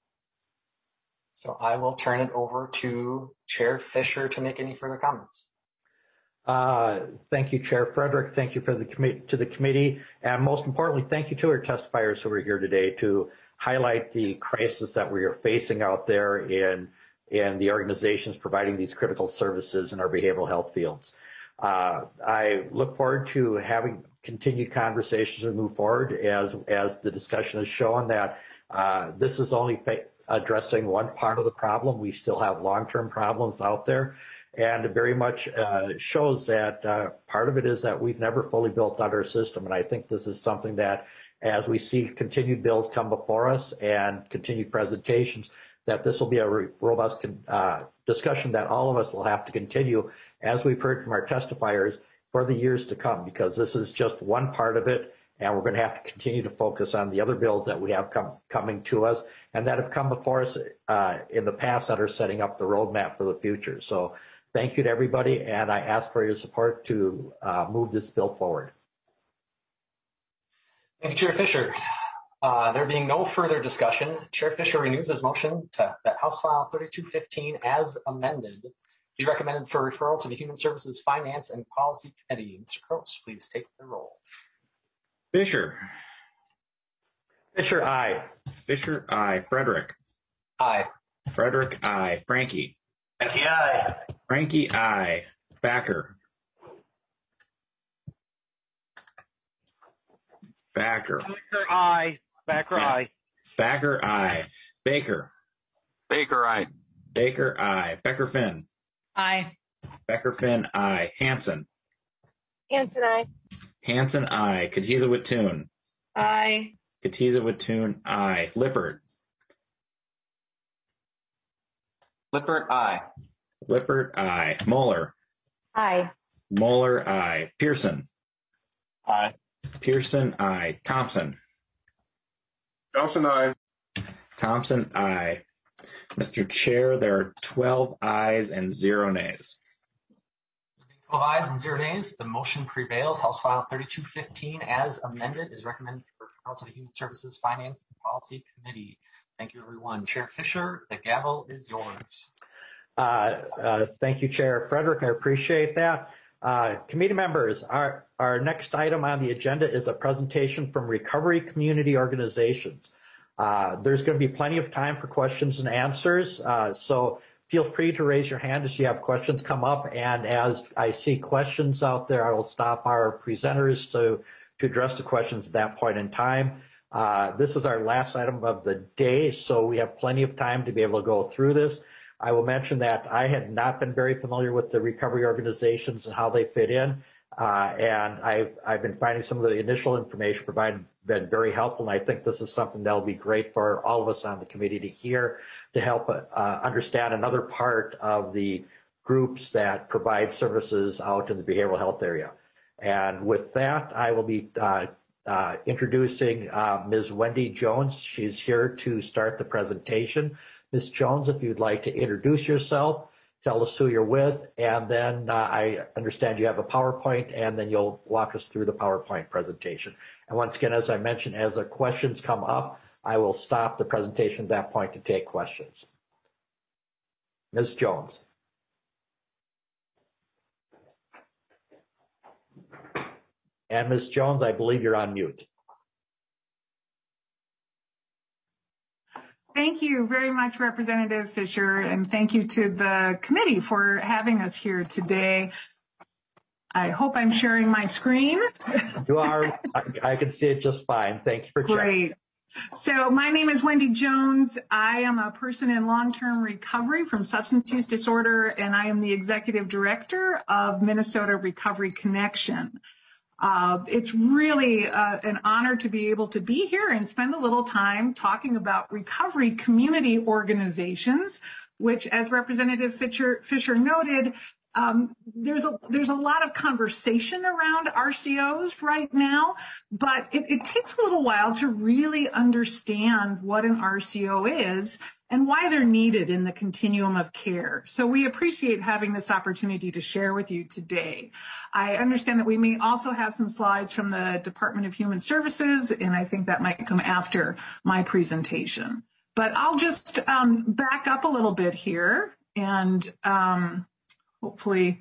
so I will turn it over to Chair Fisher to make any further comments. Uh, thank you, Chair Frederick. Thank you for the commi- to the committee. And most importantly, thank you to our testifiers who are here today to highlight the crisis that we are facing out there in, in the organizations providing these critical services in our behavioral health fields. Uh, I look forward to having continued conversations and move forward as, as the discussion has shown that uh, this is only fa- addressing one part of the problem. We still have long-term problems out there. And it very much uh, shows that uh, part of it is that we've never fully built out our system. And I think this is something that as we see continued bills come before us and continued presentations, that this will be a re- robust uh, discussion that all of us will have to continue, as we've heard from our testifiers, for the years to come, because this is just one part of it. And we're going to have to continue to focus on the other bills that we have come, coming to us and that have come before us uh, in the past that are setting up the roadmap for the future. So thank you to everybody, and I ask for your support to uh, move this bill forward. Thank you, Chair Fisher. Uh, there being no further discussion, Chair Fisher renews his motion to, that House File thirty-two fifteen, as amended, be recommended for referral to the Human Services Finance and Policy Committee. Mister Kroos, please take the roll. Fisher. Fisher, aye. Fisher, aye. Frederick. Aye. Frederick, aye. Frankie. Frankie, aye. Frankie, aye. Backer. Backer. Backer, aye. Backer, Yeah. aye. Backer, aye. Baker. Baker, aye. Baker, aye. Becker Finn. Aye. Becker Finn, aye. Hanson. Hanson, aye. Hanson, aye. Katiza Wittun. Aye. Katiza Wittun, aye. Lippert. Lippert, aye. Lippert, aye. Moeller. Aye. Moeller, aye. Pearson. Aye. Pearson, aye. Thompson. Thompson, aye. Thompson, aye. Mister Chair, there are twelve ayes and zero nays. twelve ayes and zero nays. The motion prevails. House File thirty-two fifteen, as amended, is recommended for referral to the Human Services Finance and Policy Committee. Thank you, everyone. Chair Fisher, the gavel is yours. Uh, uh, thank you, Chair Frederick. I appreciate that. Uh, committee members, our, our next item on the agenda is a presentation from Recovery Community Organizations. Uh, there's going to be plenty of time for questions and answers, uh, so feel free to raise your hand as you have questions come up, and as I see questions out there, I will stop our presenters to, to address the questions at that point in time. Uh, this is our last item of the day, so we have plenty of time to be able to go through this. I will mention that I had not been very familiar with the recovery organizations and how they fit in, uh, and I've, I've been finding some of the initial information provided been very helpful, and I think this is something that will be great for all of us on the committee to hear, to help uh, understand another part of the groups that provide services out in the behavioral health area. And with that, I will be uh, uh, introducing uh, Miz Wendy Jones. She's here to start the presentation. Miz Jones, if you'd like to introduce yourself, tell us who you're with, and then uh, I understand you have a PowerPoint, and then you'll walk us through the PowerPoint presentation. And once again, as I mentioned, as the questions come up, I will stop the presentation at that point to take questions. Miz Jones. And Miz Jones, I believe you're on mute. Thank you very much, Representative Fisher, and thank you to the committee for having us here today. I hope I'm sharing my screen. You are. I, I can see it just fine. Thank you for checking. Great. So my name is Wendy Jones. I am a person in long-term recovery from substance use disorder, and I am the executive director of Minnesota Recovery Connection. Uh, it's really uh, an honor to be able to be here and spend a little time talking about recovery community organizations, which, as Representative Fisher, Fisher noted, um, there's a there's a lot of conversation around R C Os right now, but it, it takes a little while to really understand what an R C O is and why they're needed in the continuum of care. So we appreciate having this opportunity to share with you today. I understand that we may also have some slides from the Department of Human Services, and I think that might come after my presentation. But I'll just um, back up a little bit here and um, hopefully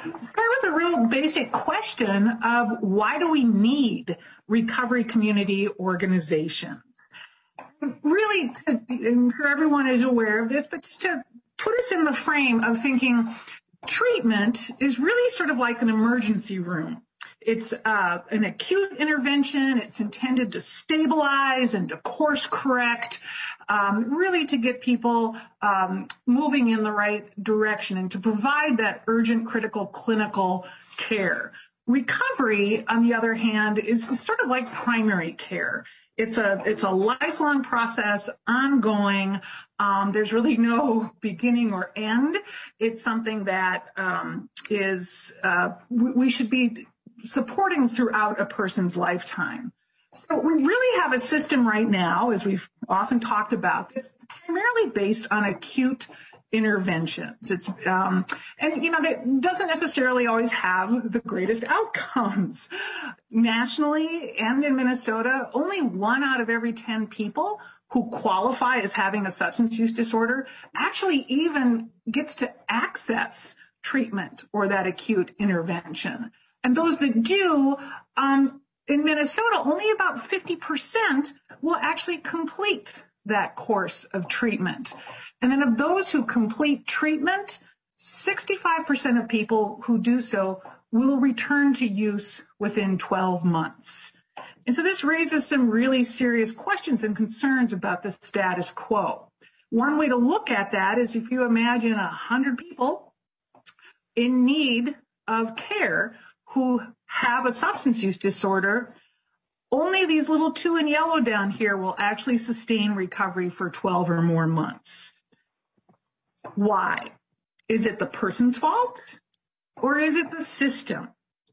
start with a real basic question of why do we need recovery community organizations? Really, I'm sure everyone is aware of this, but just to put us in the frame of thinking, treatment is really sort of like an emergency room. It's uh, an acute intervention. It's intended to stabilize and to course correct, um, really to get people um, moving in the right direction and to provide that urgent, critical clinical care. Recovery, on the other hand, is sort of like primary care. It's a it's a lifelong process, ongoing. Um, there's really no beginning or end. It's something that um, is uh, we, we should be supporting throughout a person's lifetime. So we really have a system right now, as we've often talked about, that's primarily based on acute interventions. It's um, and you know that doesn't necessarily always have the greatest outcomes. Nationally and in Minnesota, only one out of every ten people who qualify as having a substance use disorder actually even gets to access treatment or that acute intervention. And those that do, um, in Minnesota, only about fifty percent will actually complete that course of treatment. And then of those who complete treatment, sixty-five percent of people who do so will return to use within twelve months. And so this raises some really serious questions and concerns about the status quo. One way to look at that is if you imagine one hundred people in need of care who have a substance use disorder, only these little two in yellow down here will actually sustain recovery for twelve or more months. Why? Is it the person's fault or is it the system?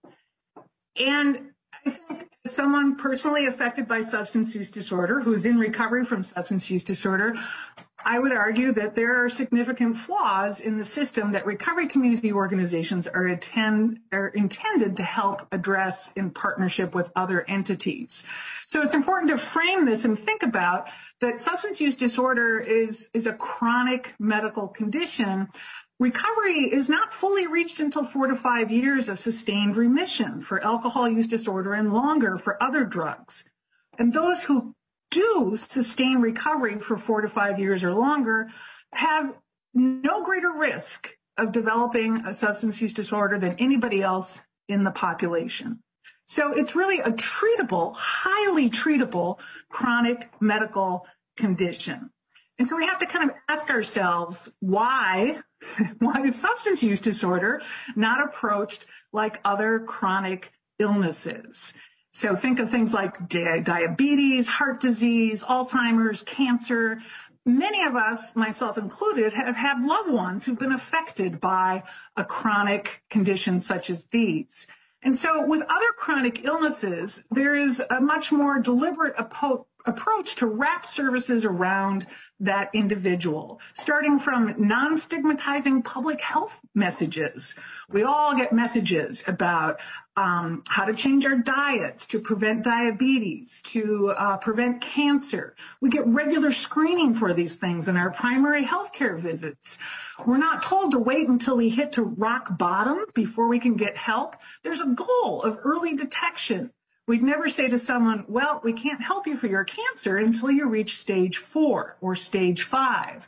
And I think as someone personally affected by substance use disorder who's in recovery from substance use disorder, I would argue that there are significant flaws in the system that recovery community organizations are, attend, are intended to help address in partnership with other entities. So it's important to frame this and think about that substance use disorder is, is a chronic medical condition. Recovery is not fully reached until four to five years of sustained remission for alcohol use disorder and longer for other drugs. And those who do sustain recovery for four to five years or longer have no greater risk of developing a substance use disorder than anybody else in the population. So it's really a treatable, highly treatable chronic medical condition. And so we have to kind of ask ourselves why, why is substance use disorder not approached like other chronic illnesses? So think of things like di- diabetes, heart disease, Alzheimer's, cancer. Many of us, myself included, have had loved ones who've been affected by a chronic condition such as these. And so with other chronic illnesses, there is a much more deliberate apo- approach to wrap services around that individual, starting from non-stigmatizing public health messages. We all get messages about um, how to change our diets to prevent diabetes, to uh, prevent cancer. We get regular screening for these things in our primary health care visits. We're not told to wait until we hit to rock bottom before we can get help. There's a goal of early detection. We'd never say to someone, well, we can't help you for your cancer until you reach stage four or stage five.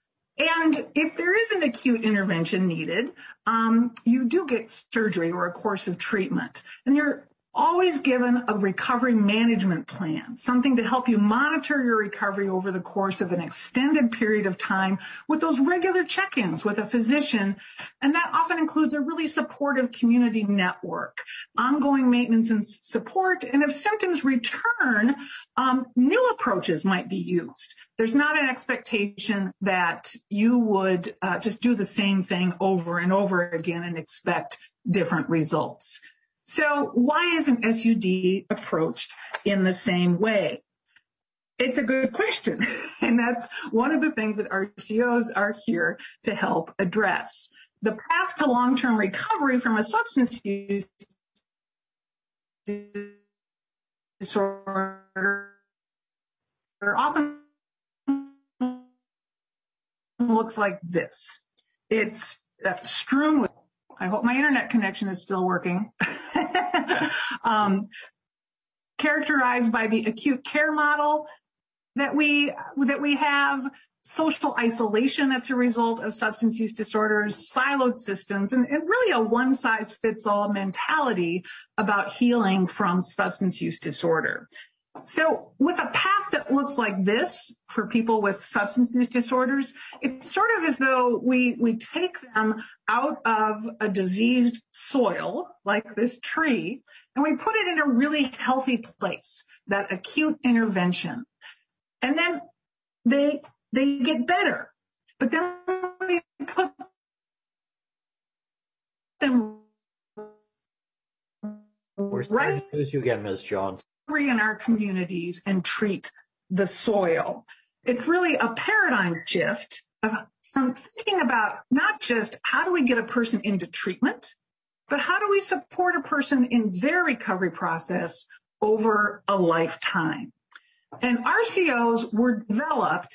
And if there is an acute intervention needed, um, you do get surgery or a course of treatment. And you're always given a recovery management plan, something to help you monitor your recovery over the course of an extended period of time with those regular check-ins with a physician. And that often includes a really supportive community network, ongoing maintenance and support. And if symptoms return, um, new approaches might be used. There's not an expectation that you would uh, just do the same thing over and over again and expect different results. So why isn't S U D approached in the same way? It's a good question, and that's one of the things that R C Os are here to help address. The path to long-term recovery from a substance use disorder often looks like this. It's uh, strewn with I hope my internet connection is still working. um, characterized by the acute care model that we that we have, social isolation that's a result of substance use disorders, siloed systems, and, and really a one-size-fits-all mentality about healing from substance use disorder. So with a path that looks like this for people with substance use disorders, it's sort of as though we, we take them out of a diseased soil, like this tree, and we put it in a really healthy place, that acute intervention. And then they they get better. But then we put them We're starting to lose you again, Miz Jones. in our communities and treat the soil. It's really a paradigm shift of, from thinking about not just how do we get a person into treatment, but how do we support a person in their recovery process over a lifetime. And R C Os were developed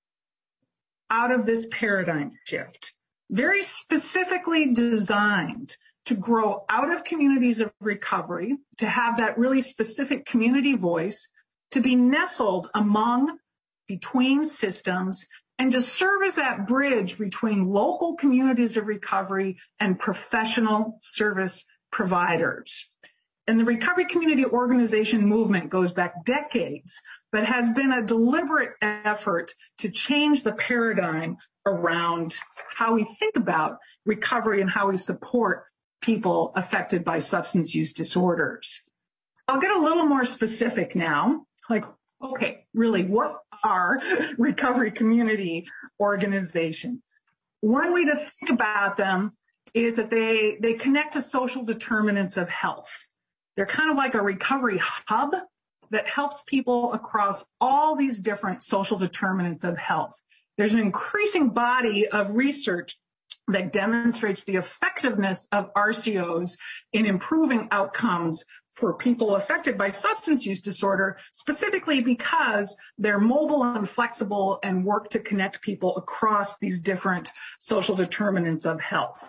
out of this paradigm shift, very specifically designed to grow out of communities of recovery, to have that really specific community voice, to be nestled among, between systems, and to serve as that bridge between local communities of recovery and professional service providers. And the recovery community organization movement goes back decades, but has been a deliberate effort to change the paradigm around how we think about recovery and how we support people affected by substance use disorders. I'll get a little more specific now, like, okay, really, what are recovery community organizations? One way to think about them is that they, they connect to social determinants of health. They're kind of like a recovery hub that helps people across all these different social determinants of health. There's an increasing body of research that demonstrates the effectiveness of R C Os in improving outcomes for people affected by substance use disorder, specifically because they're mobile and flexible and work to connect people across these different social determinants of health.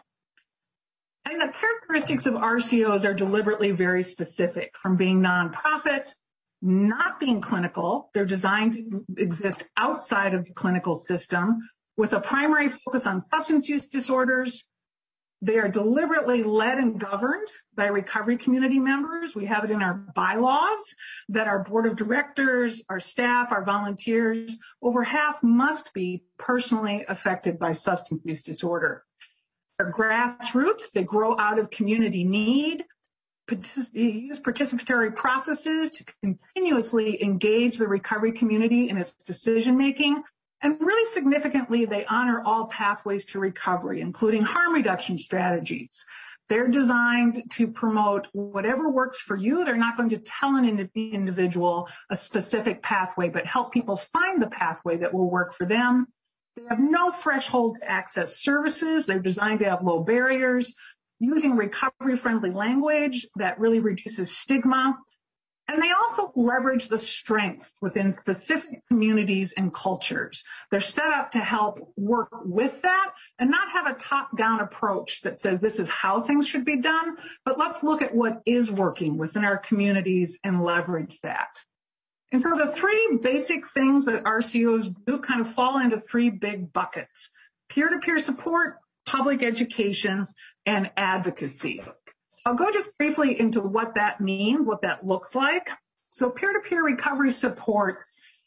And the characteristics of R C Os are deliberately very specific, from being nonprofit, not being clinical. They're designed to exist outside of the clinical system with a primary focus on substance use disorders. They are deliberately led and governed by recovery community members. We have it in our bylaws that our board of directors, our staff, our volunteers, over half must be personally affected by substance use disorder. They're grassroots. They grow out of community need. Partic- use participatory processes to continuously engage the recovery community in its decision making. And really significantly, they honor all pathways to recovery, including harm reduction strategies. They're designed to promote whatever works for you. They're not going to tell an ind- individual a specific pathway, but help people find the pathway that will work for them. They have no threshold to access services. They're designed to have low barriers, using recovery-friendly language that really reduces stigma. And they also leverage the strength within specific communities and cultures. They're set up to help work with that and not have a top-down approach that says this is how things should be done, but let's look at what is working within our communities and leverage that. And so the three basic things that R C Os do kind of fall into three big buckets: peer-to-peer support, public education, and advocacy. I'll go just briefly into what that means, what that looks like. So peer-to-peer recovery support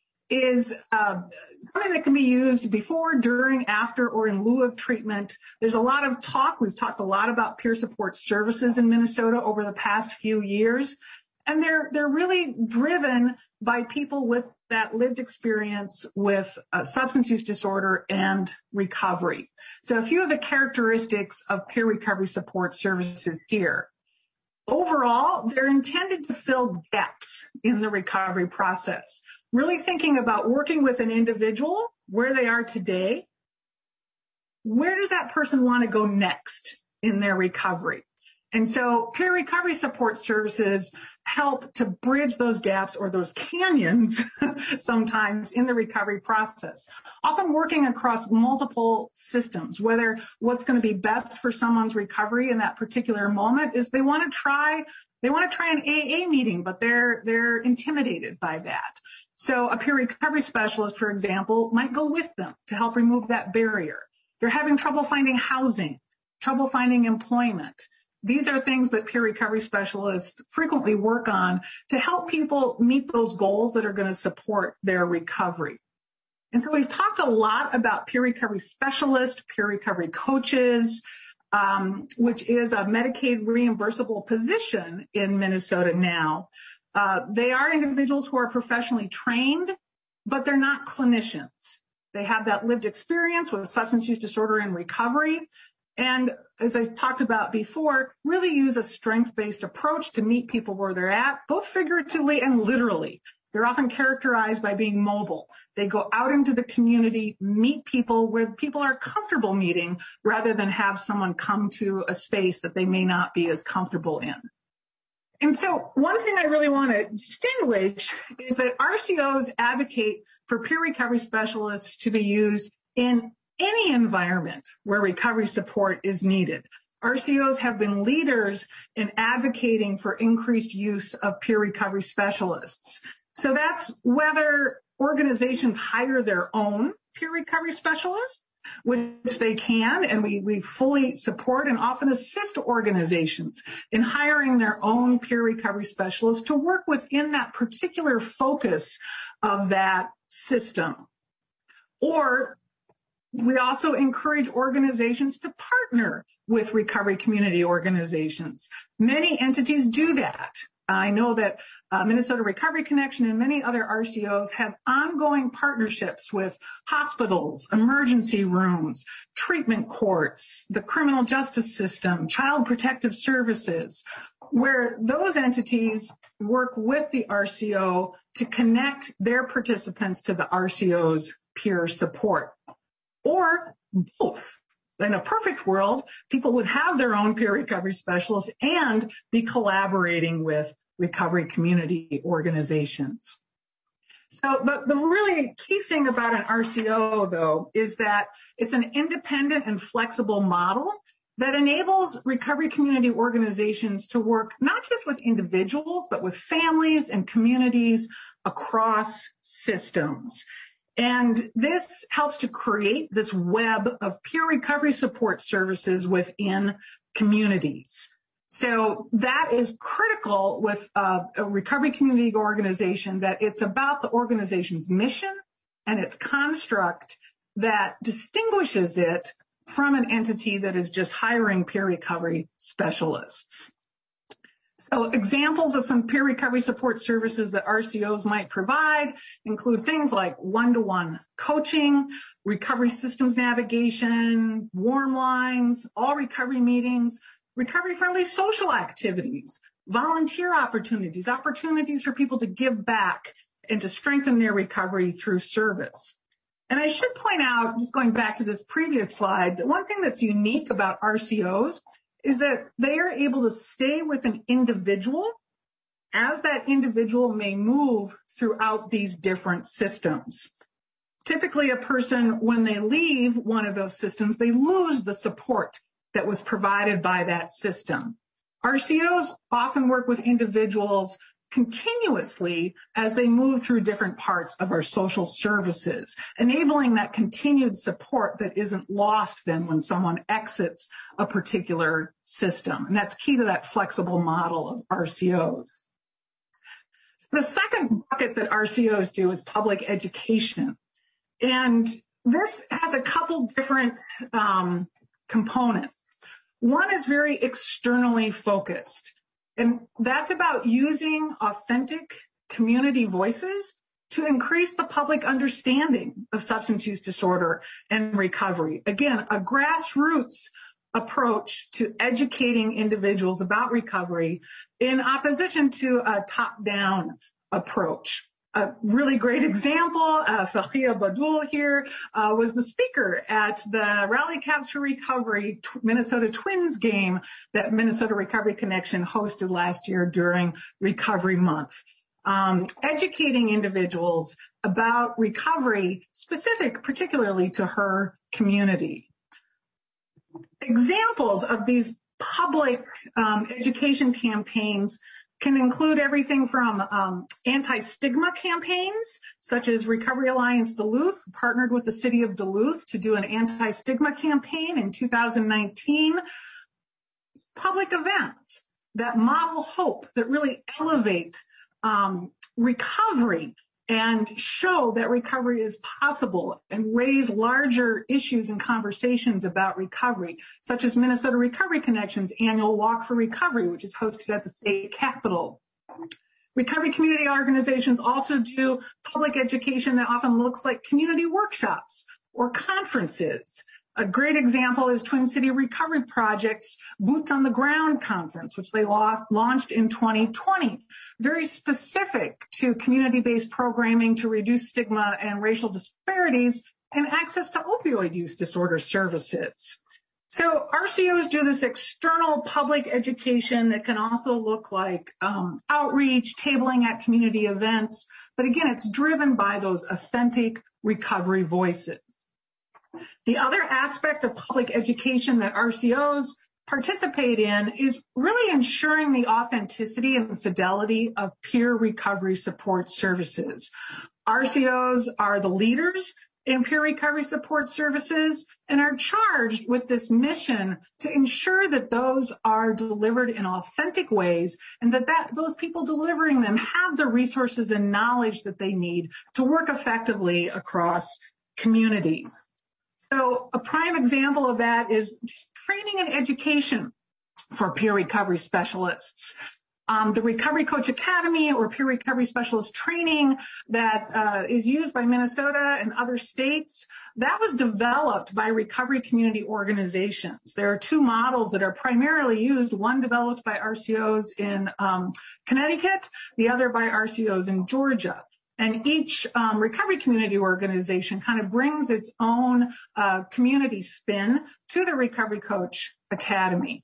is uh, something that can be used before, during, after, or in lieu of treatment. There's a lot of talk. We've talked a lot about peer support services in Minnesota over the past few years. And they're they're really driven by people with that lived experience with uh, substance use disorder and recovery. So a few of the characteristics of peer recovery support services here. Overall, they're intended to fill gaps in the recovery process, really thinking about working with an individual, where they are today, where does that person want to go next in their recovery? And so peer recovery support services help to bridge those gaps or those canyons sometimes in the recovery process, often working across multiple systems, whether what's going to be best for someone's recovery in that particular moment is they want to try They want to try an A A meeting, but they're they're intimidated by that. So a peer recovery specialist, for example, might go with them to help remove that barrier. They're having trouble finding housing, trouble finding employment. These are things that peer recovery specialists frequently work on to help people meet those goals that are going to support their recovery. And so we've talked a lot about peer recovery specialists, peer recovery coaches, Um, which is a Medicaid reimbursable position in Minnesota now. Uh, they are individuals who are professionally trained, but they're not clinicians. They have that lived experience with substance use disorder and recovery. And as I talked about before, really use a strength-based approach to meet people where they're at, both figuratively and literally. They're often characterized by being mobile. They go out into the community, meet people where people are comfortable meeting, rather than have someone come to a space that they may not be as comfortable in. And so one thing I really want to distinguish is that R C Os advocate for peer recovery specialists to be used in any environment where recovery support is needed. R C Os have been leaders in advocating for increased use of peer recovery specialists. So that's whether organizations hire their own peer recovery specialists, which they can, and we, we fully support and often assist organizations in hiring their own peer recovery specialists to work within that particular focus of that system. Or we also encourage organizations to partner with recovery community organizations. Many entities do that. I know that uh, Minnesota Recovery Connection and many other R C Os have ongoing partnerships with hospitals, emergency rooms, treatment courts, the criminal justice system, child protective services, where those entities work with the R C O to connect their participants to the R C O's peer support. Or both. In a perfect world, people would have their own peer recovery specialists and be collaborating with recovery community organizations. So the, the really key thing about an R C O, though, is that it's an independent and flexible model that enables recovery community organizations to work not just with individuals, but with families and communities across systems. And this helps to create this web of peer recovery support services within communities. So that is critical with uh, a recovery community organization, that it's about the organization's mission and its construct that distinguishes it from an entity that is just hiring peer recovery specialists. So examples of some peer recovery support services that R C Os might provide include things like one-to-one coaching, recovery systems navigation, warm lines, all recovery meetings, recovery-friendly social activities, volunteer opportunities, opportunities for people to give back and to strengthen their recovery through service. And I should point out, going back to this previous slide, that one thing that's unique about R C Os is that they are able to stay with an individual as that individual may move throughout these different systems. Typically, a person, when they leave one of those systems, they lose the support that was provided by that system. R C Os often work with individuals continuously as they move through different parts of our social services, enabling that continued support that isn't lost then when someone exits a particular system. And that's key to that flexible model of R C Os. The second bucket that R C Os do is public education. And this has a couple different um, components. One is very externally focused. And that's about using authentic community voices to increase the public understanding of substance use disorder and recovery. Again, a grassroots approach to educating individuals about recovery in opposition to a top-down approach. a really great example, uh, Fakhia Badul here, uh, was the speaker at the Rally Caps for Recovery T- Minnesota Twins game that Minnesota Recovery Connection hosted last year during Recovery Month. Um, educating individuals about recovery specific particularly to her community. Examples of these public um, education campaigns can include everything from um, anti-stigma campaigns, such as Recovery Alliance Duluth partnered with the city of Duluth to do an anti-stigma campaign in two thousand nineteen. Public events that model hope, that really elevate um, recovery and show that recovery is possible and raise larger issues and conversations about recovery, such as Minnesota Recovery Connection's annual Walk for Recovery, which is hosted at the state capitol. Recovery community organizations also do public education that often looks like community workshops or conferences. A great example is Twin City Recovery Project's Boots on the Ground conference, which they la- launched in twenty twenty. Very specific to community-based programming to reduce stigma and racial disparities and access to opioid use disorder services. So R C Os do this external public education that can also look like um, outreach, tabling at community events. But again, it's driven by those authentic recovery voices. The other aspect of public education that R C Os participate in is really ensuring the authenticity and fidelity of peer recovery support services. R C Os are the leaders in peer recovery support services and are charged with this mission to ensure that those are delivered in authentic ways and that, that those people delivering them have the resources and knowledge that they need to work effectively across communities. So a prime example of that is training and education for peer recovery specialists. Um, the Recovery Coach Academy or peer recovery specialist training that uh, is used by Minnesota and other states, that was developed by recovery community organizations. There are two models that are primarily used, one developed by R C Os in um, Connecticut, the other by R C Os in Georgia. And each um, recovery community organization kind of brings its own uh, community spin to the Recovery Coach Academy.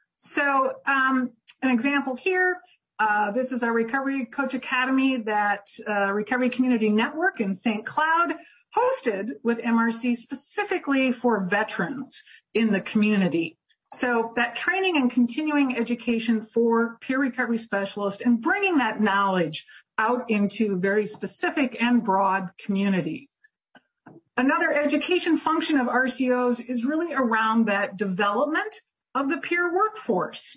So um, an example here, uh, this is our Recovery Coach Academy that uh, Recovery Community Network in Saint Cloud hosted with M R C specifically for veterans in the community. So that training and continuing education for peer recovery specialists and bringing that knowledge out into very specific and broad communities. Another education function of R C Os is really around that development of the peer workforce.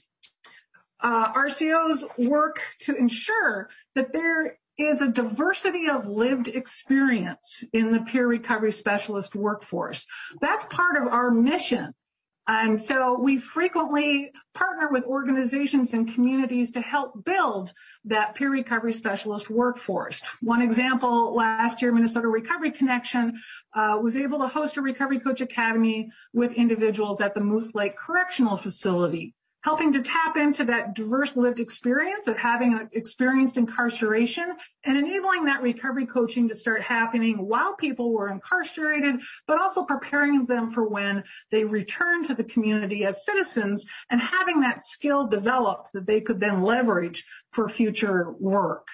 Uh, R C Os work to ensure that there is a diversity of lived experience in the peer recovery specialist workforce. That's part of our mission. And so we frequently partner with organizations and communities to help build that peer recovery specialist workforce. One example, last year, Minnesota Recovery Connection uh, was able to host a Recovery Coach Academy with individuals at the Moose Lake Correctional Facility, helping to tap into that diverse lived experience of having experienced incarceration and enabling that recovery coaching to start happening while people were incarcerated, but also preparing them for when they return to the community as citizens and having that skill developed that they could then leverage for future work.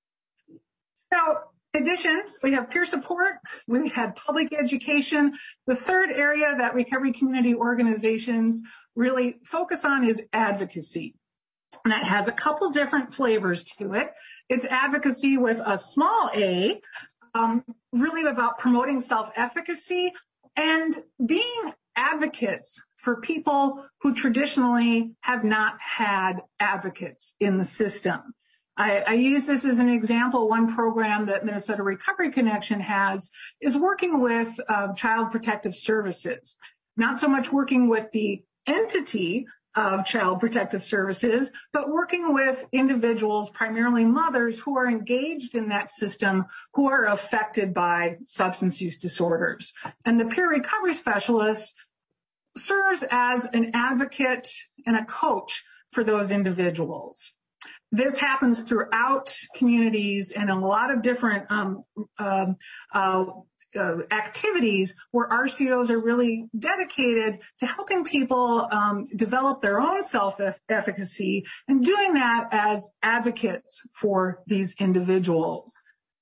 Now, in addition, we have peer support, we had public education. The third area that recovery community organizations really focus on is advocacy. And that has a couple different flavors to it. It's advocacy with a small a, um, really about promoting self-efficacy and being advocates for people who traditionally have not had advocates in the system. I, I use this as an example. One program that Minnesota Recovery Connection has is working with uh, Child Protective Services, not so much working with the entity of Child Protective Services, but working with individuals, primarily mothers, who are engaged in that system, who are affected by substance use disorders. And the peer recovery specialist serves as an advocate and a coach for those individuals. this happens throughout communities and in a lot of different um, um, uh, uh, activities where R C Os are really dedicated to helping people um, develop their own self-efficacy and doing that as advocates for these individuals.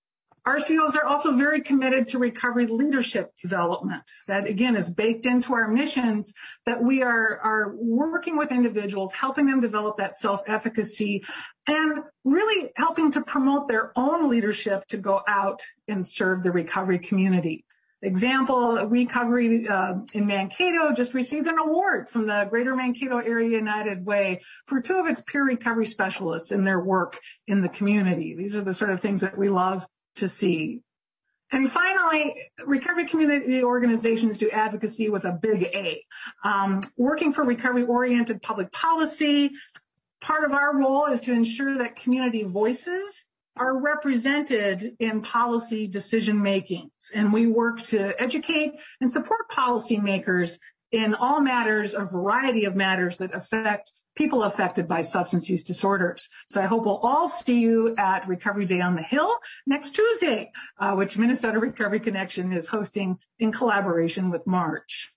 R C Os are also very committed to recovery leadership development. That, again, is baked into our missions, that we are, are working with individuals, helping them develop that self-efficacy, and really helping to promote their own leadership to go out and serve the recovery community. Example, Recovery uh, in Mankato just received an award from the Greater Mankato Area United Way for two of its peer recovery specialists in their work in the community. These are the sort of things that we love to see. And finally, recovery community organizations do advocacy with a big A. Um, working for recovery-oriented public policy, part of our role is to ensure that community voices are represented in policy decision makings. And we work to educate and support policymakers in all matters, a variety of matters that affect people affected by substance use disorders. So I hope we'll all see you at Recovery Day on the Hill next Tuesday, uh, which Minnesota Recovery Connection is hosting in collaboration with March.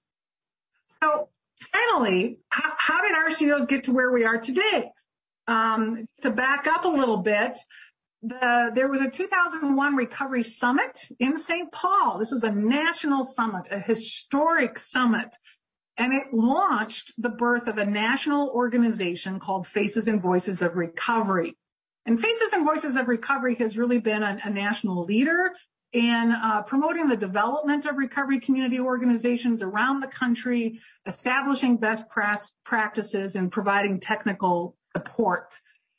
So finally, how, how did R C Os get to where we are today? Um, to back up a little bit, the, there was a two thousand one Recovery Summit in Saint Paul. This was a national summit, a historic summit. And it launched the birth of a national organization called Faces and Voices of Recovery. And Faces and Voices of Recovery has really been a, a national leader in uh, promoting the development of recovery community organizations around the country, establishing best practices, and providing technical support.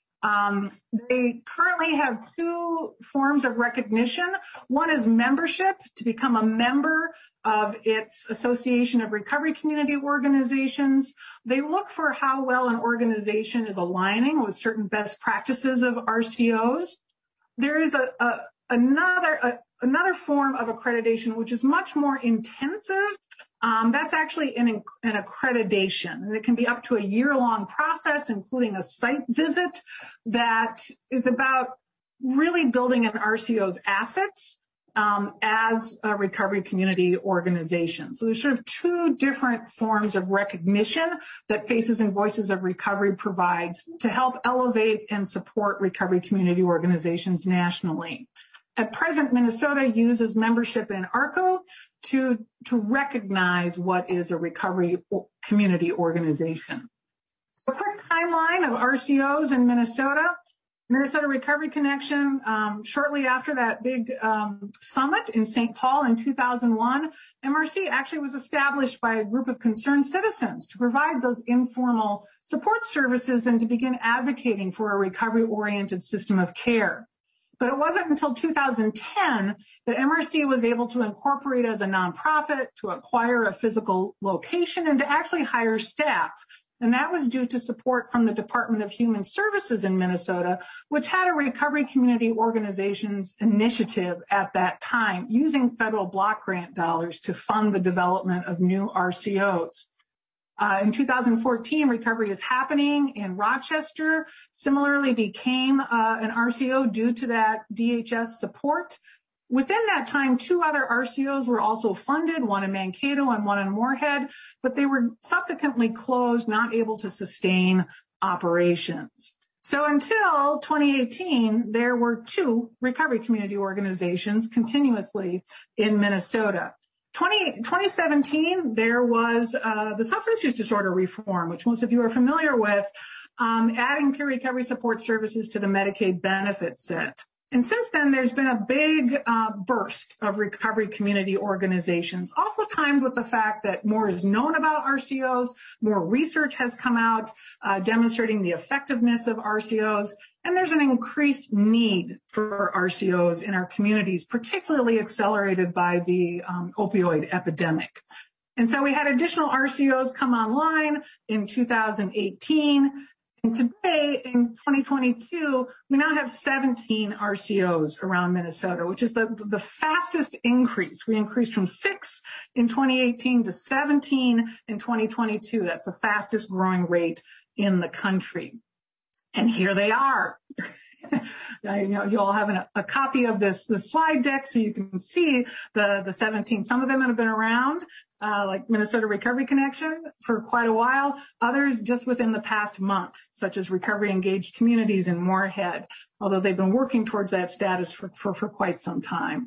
Um, they currently have two forms of recognition. One is membership, to become a member of its Association of Recovery Community Organizations. They look for how well an organization is aligning with certain best practices of R C Os. There is a, a another a, another form of accreditation which is much more intensive. Um, that's actually an, an accreditation, and it can be up to a year-long process, including a site visit that is about really building an R C O's assets um, as a recovery community organization. So there's sort of two different forms of recognition that Faces and Voices of Recovery provides to help elevate and support recovery community organizations nationally. At present, Minnesota uses membership in A R C O to, to recognize what is a recovery community organization. A quick timeline of R C Os in Minnesota. Minnesota Recovery Connection, um, shortly after that big um, summit in Saint Paul in two thousand one, M R C actually was established by a group of concerned citizens to provide those informal support services and to begin advocating for a recovery-oriented system of care. But it wasn't until two thousand ten that M R C was able to incorporate as a nonprofit, to acquire a physical location, and to actually hire staff. And that was due to support from the Department of Human Services in Minnesota, which had a recovery community organizations initiative at that time, using federal block grant dollars to fund the development of new R C Os. Uh, in two thousand fourteen, Recovery is Happening in Rochester similarly became uh, an R C O due to that D H S support. Within that time, two other R C Os were also funded, one in Mankato and one in Moorhead, but they were subsequently closed, not able to sustain operations. So until twenty eighteen, there were two recovery community organizations continuously in Minnesota. twenty seventeen, there was uh, the substance use disorder reform, which most of you are familiar with, um, adding peer recovery support services to the Medicaid benefit set. And since then, there's been a big uh, burst of recovery community organizations, also timed with the fact that more is known about R C Os, more research has come out uh, demonstrating the effectiveness of R C Os, and there's an increased need for R C Os in our communities, particularly accelerated by the um, opioid epidemic. And so we had additional R C Os come online in two thousand eighteen. And today, in twenty twenty-two, we now have seventeen R C Os around Minnesota, which is the, the fastest increase. We increased from six in twenty eighteen to seventeen in twenty twenty-two. That's the fastest growing rate in the country. And here they are. you know, you all have an, a copy of this, the slide deck so you can see the, the seventeen. Some of them have been around, uh, like Minnesota Recovery Connection for quite a while. Others just within the past month, such as Recovery Engaged Communities in Moorhead, although they've been working towards that status for, for, for quite some time.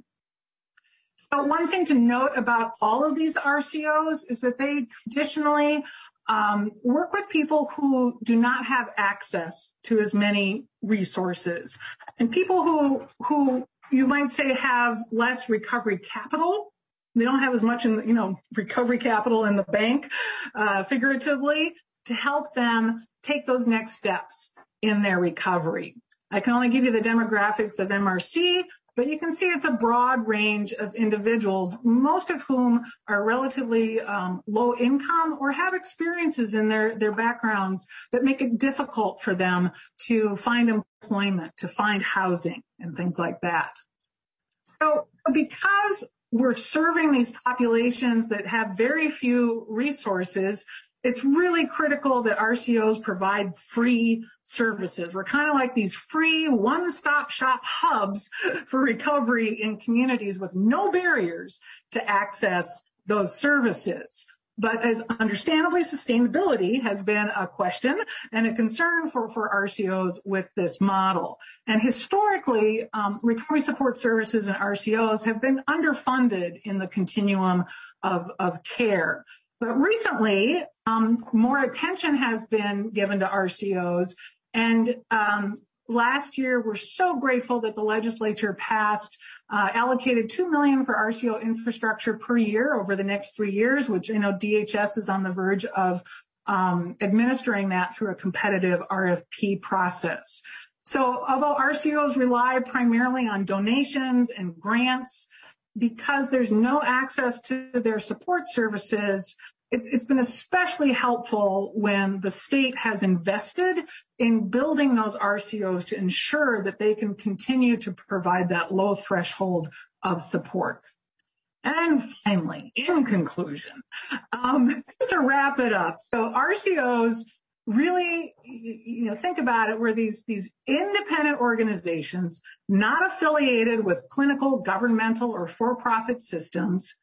So one thing to note about all of these R C Os is that they traditionally Um, work with people who do not have access to as many resources, and people who who you might say have less recovery capital. They don't have as much in, you know, recovery capital in the bank, uh, figuratively, to help them take those next steps in their recovery. I can only give you the demographics of M R C, but you can see it's a broad range of individuals, most of whom are relatively um, low income or have experiences in their, their backgrounds that make it difficult for them to find employment, to find housing, and things like that. So because we're serving these populations that have very few resources, it's really critical that R C Os provide free services. We're kind of like these free one-stop shop hubs for recovery in communities with no barriers to access those services. But as understandably, sustainability has been a question and a concern for, for R C Os with this model. And historically, um, recovery support services and R C Os have been underfunded in the continuum of, of care. But recently, um, more attention has been given to R C Os. And um, last year, we're so grateful that the legislature passed, uh, allocated two million dollars for R C O infrastructure per year over the next three years, which I know D H S is on the verge of um, administering that through a competitive R F P process. So although R C Os rely primarily on donations and grants, because there's no access to their support services, it's, it's been especially helpful when the state has invested in building those R C Os to ensure that they can continue to provide that low threshold of support. And finally, in conclusion, um, just to wrap it up, so R C Os really, you know, think about it, we're these, these independent organizations not affiliated with clinical, governmental, or for-profit systems.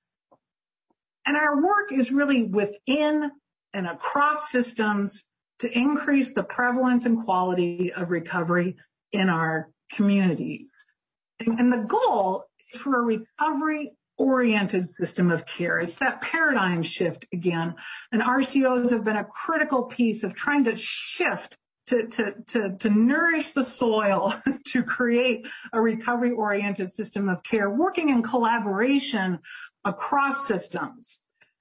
And our work is really within and across systems to increase the prevalence and quality of recovery in our communities. And, and the goal is for a recovery oriented system of care. It's that paradigm shift again. And R C Os have been a critical piece of trying to shift to, to, to, to nourish the soil to create a recovery oriented system of care, working in collaboration across systems.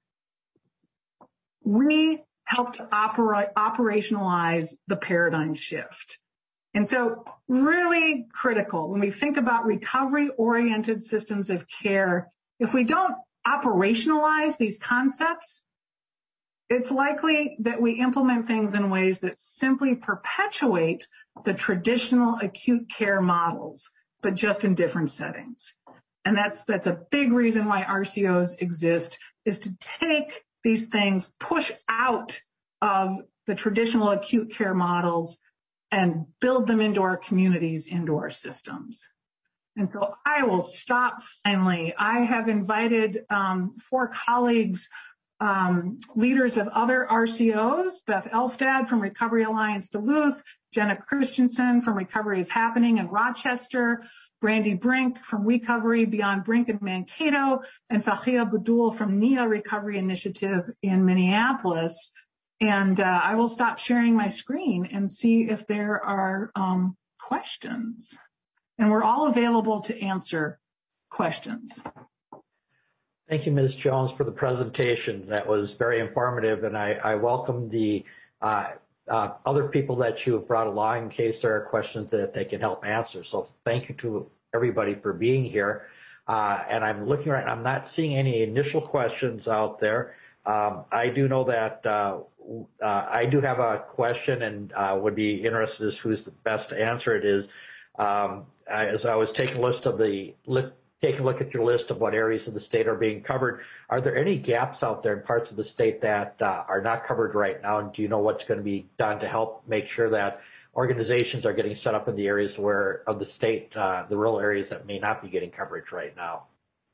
We help to operate, operationalize the paradigm shift. And so really critical when we think about recovery oriented systems of care, if we don't operationalize these concepts, it's likely that we implement things in ways that simply perpetuate the traditional acute care models, but just in different settings. And that's, that's a big reason why R C Os exist, is to take these things, push out of the traditional acute care models and build them into our communities, into our systems. And so I will stop finally. I have invited um, four colleagues, um, leaders of other R C Os, Beth Elstad from Recovery Alliance Duluth, Jenna Christensen from Recovery is Happening in Rochester, Brandy Brink from Recovery Beyond Brink in Mankato, and Fahia Budul from N I A Recovery Initiative in Minneapolis. And uh, I will stop sharing my screen and see if there are um, questions. And we're all available to answer questions. Thank you, Miz Jones, for the presentation. That was very informative, and I, I welcome the uh, uh, other people that you have brought along in case there are questions that they can help answer. So thank you to everybody for being here. Uh, and I'm looking right now, I'm not seeing any initial questions out there. Um, I do know that uh, uh, I do have a question and uh, would be interested as who's the best to answer it is. Um, as I was taking a list of the taking a look at your list of what areas of the state are being covered, are there any gaps out there in parts of the state that uh, are not covered right now? And do you know what's going to be done to help make sure that organizations are getting set up in the areas where of the state, uh, the rural areas that may not be getting coverage right now.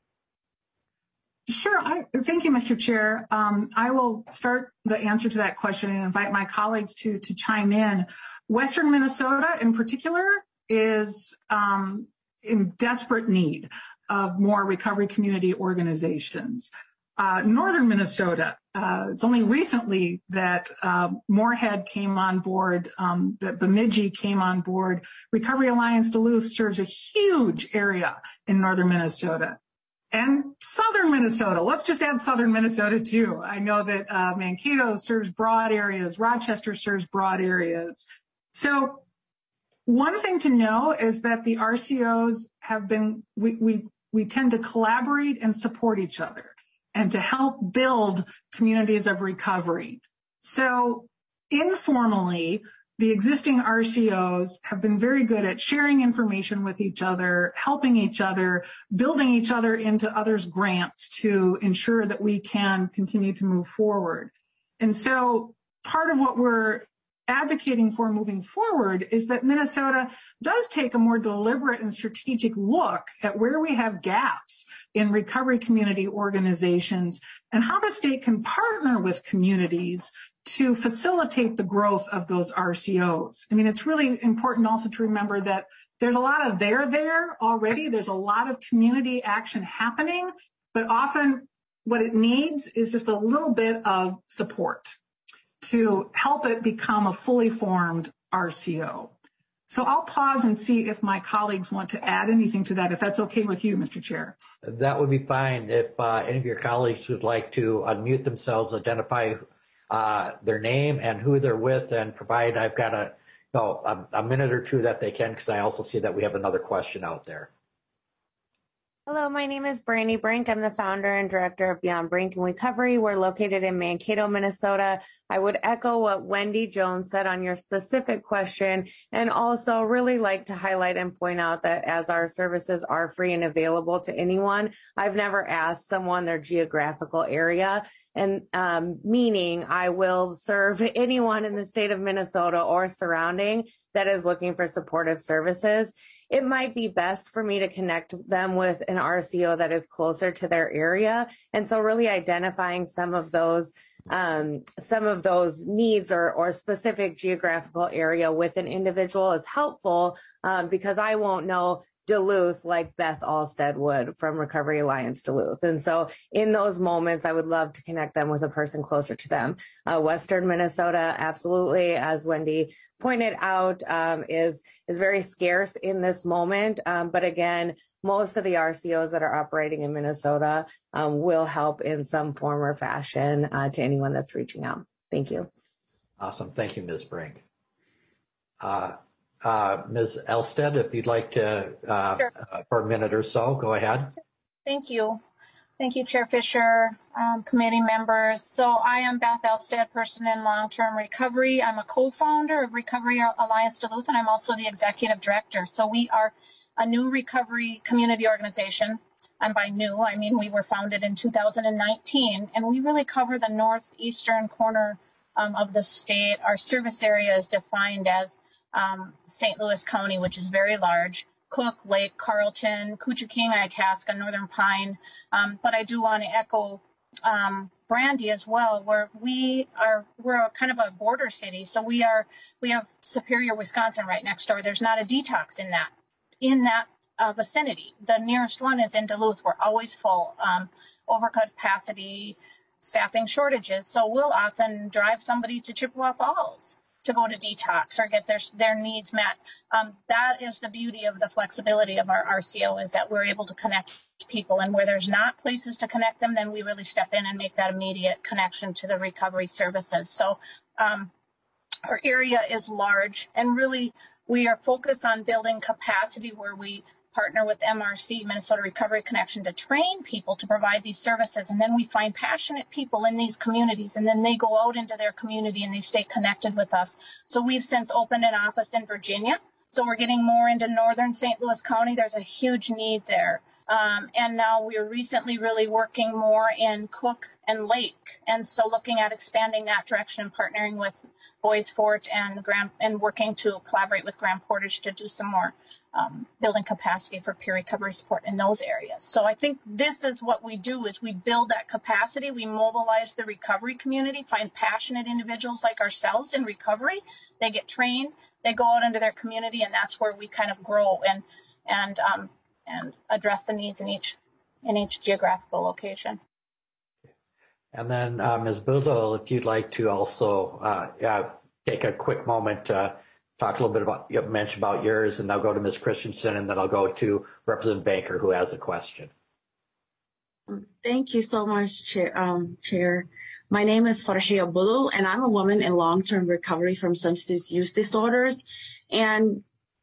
Sure. I, thank you, Mister Chair. Um, I will start the answer to that question and invite my colleagues to, to chime in. Western Minnesota in particular is um, in desperate need of more recovery community organizations. Uh, Northern Minnesota, uh, it's only recently that uh, Moorhead came on board, um, that Bemidji came on board. Recovery Alliance Duluth serves a huge area in Northern Minnesota. And Southern Minnesota, let's just add Southern Minnesota too. I know that uh, Mankato serves broad areas, Rochester serves broad areas. So one thing to know is that the R C Os have been, we, we, we tend to collaborate and support each other and to help build communities of recovery. So informally, the existing R C Os have been very good at sharing information with each other, helping each other, building each other into others' grants to ensure that we can continue to move forward. And so part of what we're advocating for moving forward is that Minnesota does take a more deliberate and strategic look at where we have gaps in recovery community organizations and how the state can partner with communities to facilitate the growth of those R C Os. I mean, it's really important also to remember that there's a lot of there there already. There's a lot of community action happening, but often what it needs is just a little bit of support to help it become a fully formed R C O. So I'll pause and see if my colleagues want to add anything to that, if that's okay with you, Mister Chair. That would be fine. If uh, any of your colleagues would like to unmute themselves, identify uh, their name and who they're with, and provide, I've got a, you know, a, a minute or two that they can, because I also see that we have another question out there. Hello, my name is Brandy Brink. I'm the founder and director of Beyond Brink and Recovery. We're located in Mankato, Minnesota. I would echo what Wendy Jones said on your specific question, and also really like to highlight and point out that as our services are free and available to anyone, I've never asked someone their geographical area, and um, meaning I will serve anyone in the state of Minnesota or surrounding that is looking for supportive services. It might be best for me to connect them with an R C O that is closer to their area. And so really identifying some of those um, some of those needs or, or specific geographical area with an individual is helpful um, because I won't know Duluth like Beth Alstead would from Recovery Alliance Duluth. And so in those moments, I would love to connect them with a person closer to them. Uh, Western Minnesota, absolutely, as Wendy pointed out, um, is, is very scarce in this moment. Um, but again, most of the R C Os that are operating in Minnesota um, will help in some form or fashion uh, to anyone that's reaching out. Thank you. Awesome. Thank you, Miz Brink. Uh, Uh, Miz Elstead, if you'd like to, uh, Sure. uh, for a minute or so, go ahead. Thank you. Thank you, Chair Fisher, um, committee members. So I am Beth Elstead, person in long-term recovery. I'm a co-founder of Recovery Alliance Duluth, and I'm also the executive director. So we are a new recovery community organization. And by new, I mean we were founded in two thousand nineteen, and we really cover the northeastern corner um, of the state. Our service area is defined as Um, Saint Louis County, which is very large, Cook, Lake, Carlton, Couchiking, Itasca, Northern Pine. Um, but I do want to echo um, Brandy as well, where we are, we're a kind of a border city. So we are, we have Superior, Wisconsin right next door. There's not a detox in that, in that uh, vicinity. The nearest one is in Duluth. We're always full, um, over capacity, staffing shortages. So we'll often drive somebody to Chippewa Falls to go to detox or get their their needs met. Um, that is the beauty of the flexibility of our R C O, is that we're able to connect people, and where there's not places to connect them, then we really step in and make that immediate connection to the recovery services. So um, our area is large, and really we are focused on building capacity where we partner with M R C, Minnesota Recovery Connection, to train people to provide these services. And then we find passionate people in these communities, and then they go out into their community and they stay connected with us. So we've since opened an office in Virginia. So we're getting more into northern Saint Louis County. There's a huge need there. Um, and now we're recently really working more in Cook and Lake. And so looking at expanding that direction and partnering with Boys Fort and Grand, and working to collaborate with Grand Portage to do some more um, building capacity for peer recovery support in those areas. So I think this is what we do is we build that capacity. We mobilize the recovery community, find passionate individuals like ourselves in recovery. They get trained, they go out into their community, and that's where we kind of grow and, and, um, and address the needs in each in each geographical location. And then, uh, Miz Boodle, if you'd like to also uh, uh, take a quick moment to talk a little bit about, you mentioned about yours, and I'll go to Miz Christensen, and then I'll go to Representative Baker, who has a question. Thank you so much, Chair. Um, Chair. My name is Farhia Boodle, and I'm a woman in long-term recovery from substance use disorders. And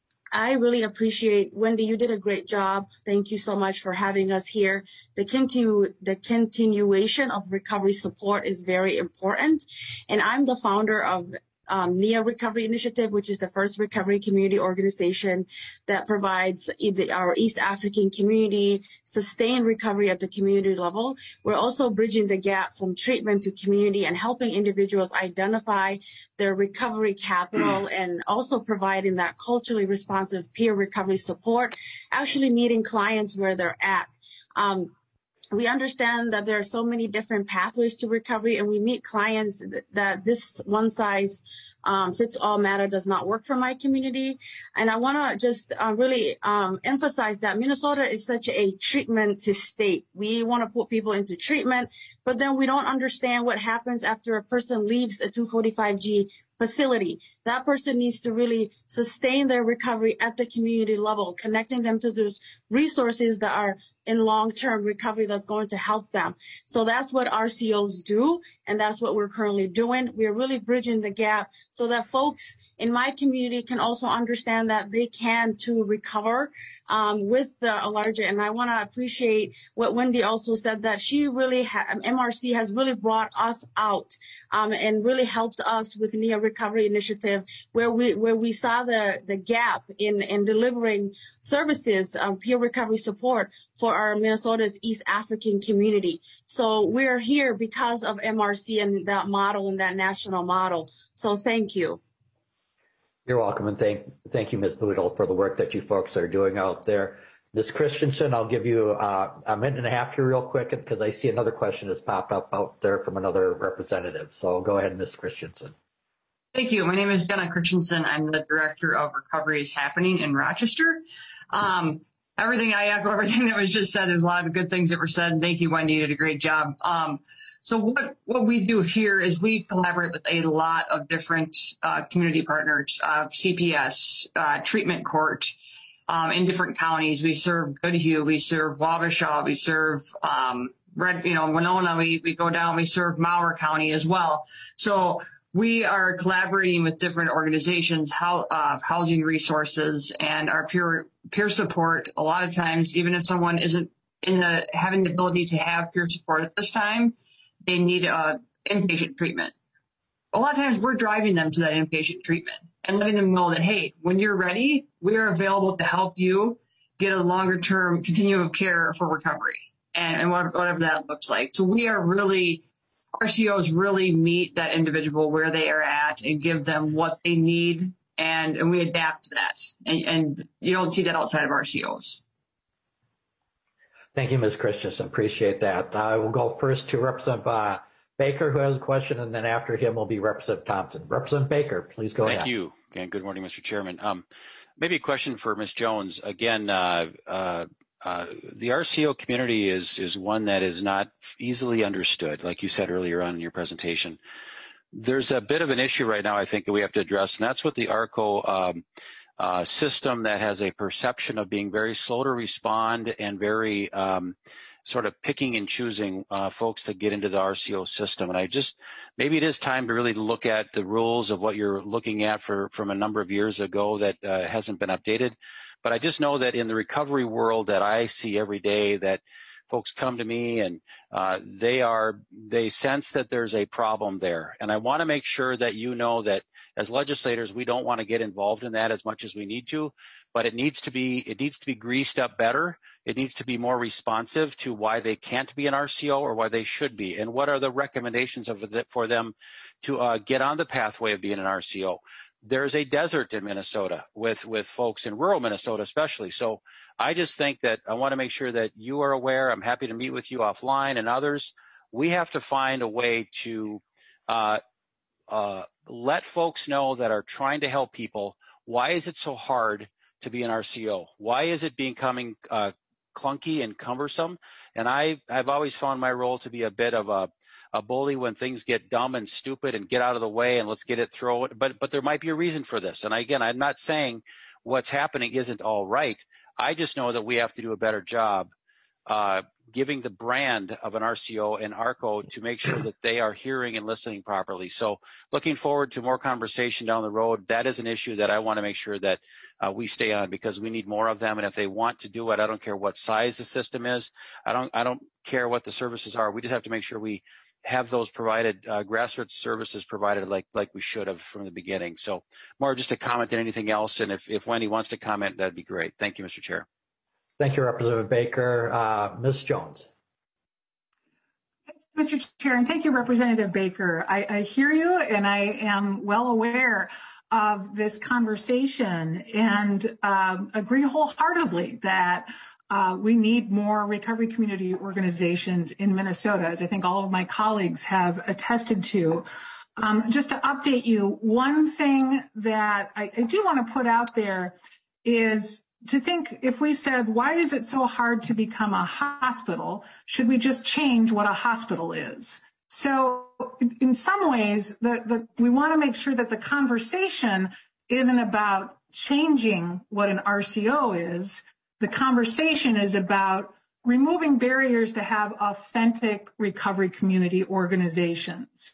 I really appreciate, Wendy, you did a great job. Thank you so much for having us here. The, continue, the continuation of recovery support is very important. And I'm the founder of um, N I A Recovery Initiative, which is the first recovery community organization that provides either our East African community sustained recovery at the community level. We're also bridging the gap from treatment to community and helping individuals identify their recovery capital and also providing that culturally responsive peer recovery support, actually meeting clients where they're at. Um, We understand that there are so many different pathways to recovery, and we meet clients that, that this one size um, fits all matter does not work for my community. And I want to just uh, really um, emphasize that Minnesota is such a treatment to state. We want to put people into treatment, but then we don't understand what happens after a person leaves a two forty-five G facility. That person needs to really sustain their recovery at the community level, connecting them to those resources that are in long-term recovery that's going to help them. So that's what R C Os do, and that's what we're currently doing. We're really bridging the gap so that folks in my community can also understand that they can too recover um, with the larger. And I want to appreciate what Wendy also said, that she really, ha- M R C has really brought us out um, and really helped us with N I A Recovery Initiative, where we where we saw the the gap in in delivering services, um, peer recovery support for our Minnesota's East African community. So we're here because of M R C and that model and that national model. So thank you. You're welcome, and thank thank you, Miz Boodle, for the work that you folks are doing out there. Miz Christensen, I'll give you uh, a minute and a half here real quick because I see another question has popped up out there from another representative. So go ahead, Miz Christensen. Thank you. My name is Jenna Christensen. I'm the Director of Recovery is Happening in Rochester. Um, everything, I echo everything that was just said. There's a lot of good things that were said. Thank you, Wendy. You did a great job. Um, so what, what we do here is we collaborate with a lot of different uh, community partners, uh, C P S, uh, treatment court, um, in different counties. We serve Goodhue, we serve Wabasha, we serve um, Red, you know, Winona. We, we go down, we serve Mower County as well. So we are collaborating with different organizations, how, uh, housing resources, and our peer peer support. A lot of times, even if someone isn't in the having the ability to have peer support at this time, they need uh, inpatient treatment. A lot of times, we're driving them to that inpatient treatment and letting them know that, hey, when you're ready, we are available to help you get a longer term continuum of care for recovery, and, and whatever that looks like. So we are really R C Os really meet that individual where they are at and give them what they need, and, and we adapt to that. And, and you don't see that outside of R C Os. Thank you, Miz Christensen. Appreciate that. I will go first to Representative uh, Baker, who has a question, and then after him will be Representative Thompson. Representative Baker, please go Thank ahead. Thank you. Again, good morning, Mister Chairman. Um, maybe a question for Miz Jones. Again, uh, uh, Uh, the R C O community is is one that is not easily understood, like you said earlier on in your presentation. There's a bit of an issue right now, I think, that we have to address, and that's with the A R C O um, uh, system that has a perception of being very slow to respond and very um, sort of picking and choosing uh, folks to get into the R C O system. And I just, maybe it is time to really look at the rules of what you're looking at for from a number of years ago that uh, hasn't been updated. But I just know that in the recovery world that I see every day, that folks come to me and uh, they are they sense that there's a problem there. And I want to make sure that you know that as legislators, we don't want to get involved in that as much as we need to, but it needs to be it needs to be greased up better. It needs to be more responsive to why they can't be an R C O or why they should be, and what are the recommendations of it for them to uh, get on the pathway of being an R C O. There's a desert in Minnesota with, with folks in rural Minnesota especially. So I just think that I want to make sure that you are aware. I'm happy to meet with you offline and others. We have to find a way to uh, uh, let folks know that are trying to help people. Why is it so hard to be an R C O? Why is it becoming uh, clunky and cumbersome? And I, I've always found my role to be a bit of a a bully when things get dumb and stupid and get out of the way and let's get it thrown. But, but there might be a reason for this. And again, I'm not saying what's happening isn't all right. I just know that we have to do a better job uh, giving the brand of an R C O and ARCO to make sure that they are hearing and listening properly. So looking forward to more conversation down the road. That is an issue that I want to make sure that uh, we stay on, because we need more of them. And if they want to do it, I don't care what size the system is. I don't, I don't care what the services are. We just have to make sure we have those provided, uh, grassroots services provided like like we should have from the beginning. So more just a comment than anything else. And if, if Wendy wants to comment, that'd be great. Thank you, Mister Chair. Thank you, Representative Baker. Uh, Miz Jones. Mister Chair, and thank you, Representative Baker. I, I hear you, and I am well aware of this conversation and um, agree wholeheartedly that Uh, we need more recovery community organizations in Minnesota, as I think all of my colleagues have attested to. Um, just to update you, one thing that I, I do want to put out there is to think, if we said, why is it so hard to become a hospital? Should we just change what a hospital is? So in some ways, the, the, we want to make sure that the conversation isn't about changing what an R C O is. The conversation is about removing barriers to have authentic recovery community organizations.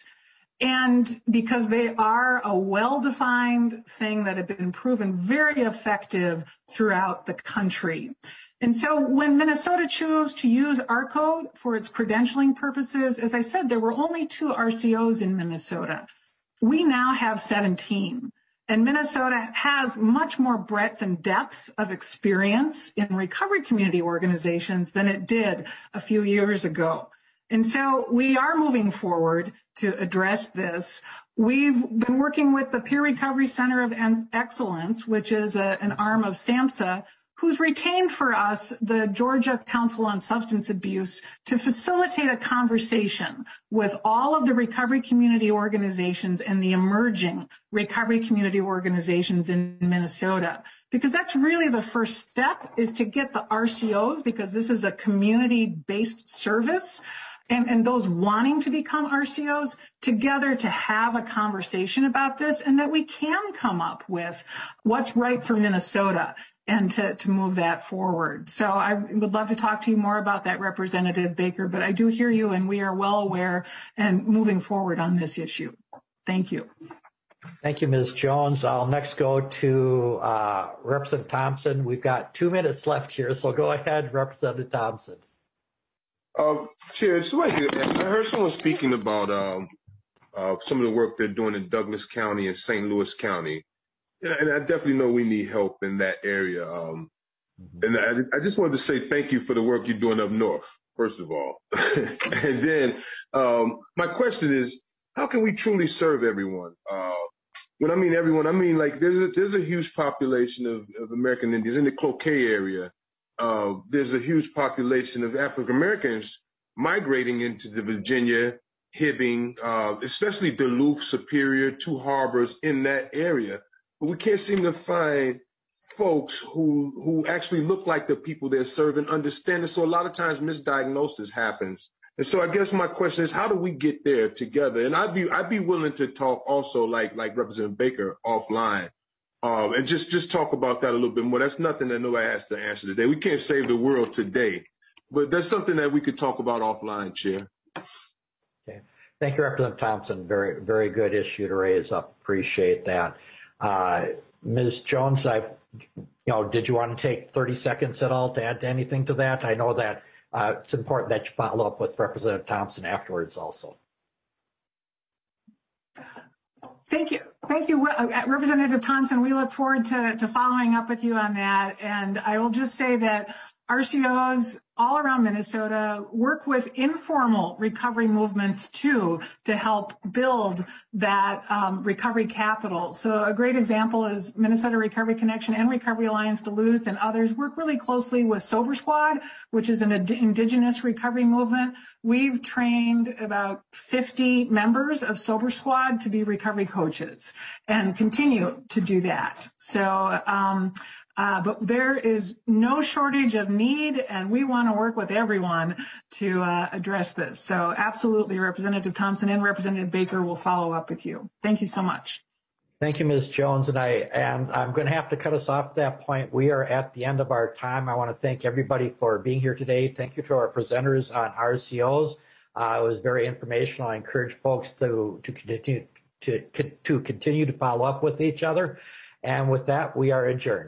And because they are a well-defined thing that have been proven very effective throughout the country. And so when Minnesota chose to use ARCO for its credentialing purposes, as I said, there were only two R C Os in Minnesota. We now have seventeen. And Minnesota has much more breadth and depth of experience in recovery community organizations than it did a few years ago. And so we are moving forward to address this. We've been working with the Peer Recovery Center of Excellence, which is a, an arm of SAMHSA, who's retained for us the Georgia Council on Substance Abuse to facilitate a conversation with all of the recovery community organizations and the emerging recovery community organizations in Minnesota. Because that's really the first step, is to get the R C Os, because this is a community-based service, and, and those wanting to become R C Os together to have a conversation about this, and that we can come up with what's right for Minnesota and to, to move that forward. So I would love to talk to you more about that, Representative Baker, but I do hear you, and we are well aware and moving forward on this issue. Thank you. Thank you, Miz Jones. I'll next go to uh, Representative Thompson. We've got two minutes left here, so go ahead, Representative Thompson. Uh, Chair, somebody, I heard someone speaking about um, uh, some of the work they're doing in Douglas County and Saint Louis County. And I definitely know we need help in that area. Um, and I, I just wanted to say thank you for the work you're doing up north, first of all. And then um, my question is, how can we truly serve everyone? Uh, when I mean everyone, I mean like there's a, there's a huge population of, of American Indians in the Cloquet area. Uh, there's a huge population of African Americans migrating into the Virginia, Hibbing, uh, especially Duluth, Superior, Two Harbors, in that area. But we can't seem to find folks who who actually look like the people they're serving, understand it. So a lot of times misdiagnosis happens. And so I guess my question is, how do we get there together? And I'd be I'd be willing to talk also, like like Representative Baker, offline, um, and just just talk about that a little bit more. That's nothing that nobody has to answer today. We can't save the world today, but that's something that we could talk about offline, Chair. Okay. Thank you, Representative Thompson. Very very good issue to raise up. Appreciate that. Uh, Miz Jones, I, you know, did you want to take thirty seconds at all to add to anything to that? I know that uh, it's important that you follow up with Representative Thompson afterwards also. Thank you. Thank you, uh, Representative Thompson. We look forward to, to following up with you on that. And I will just say that R C Os all around Minnesota work with informal recovery movements too to help build that um, recovery capital. So a great example is Minnesota Recovery Connection and Recovery Alliance Duluth and others work really closely with Sober Squad, which is an ad- indigenous recovery movement. We've trained about fifty members of Sober Squad to be recovery coaches and continue to do that. So um, Uh, but there is no shortage of need, and we want to work with everyone to uh, address this. So absolutely, Representative Thompson and Representative Baker will follow up with you. Thank you so much. Thank you, Miz Jones. And, I, and I'm going to have to cut us off at that point. We are at the end of our time. I want to thank everybody for being here today. Thank you to our presenters on R C Os. Uh, it was very informational. I encourage folks to, to, continue, to, to continue to follow up with each other. And with that, we are adjourned.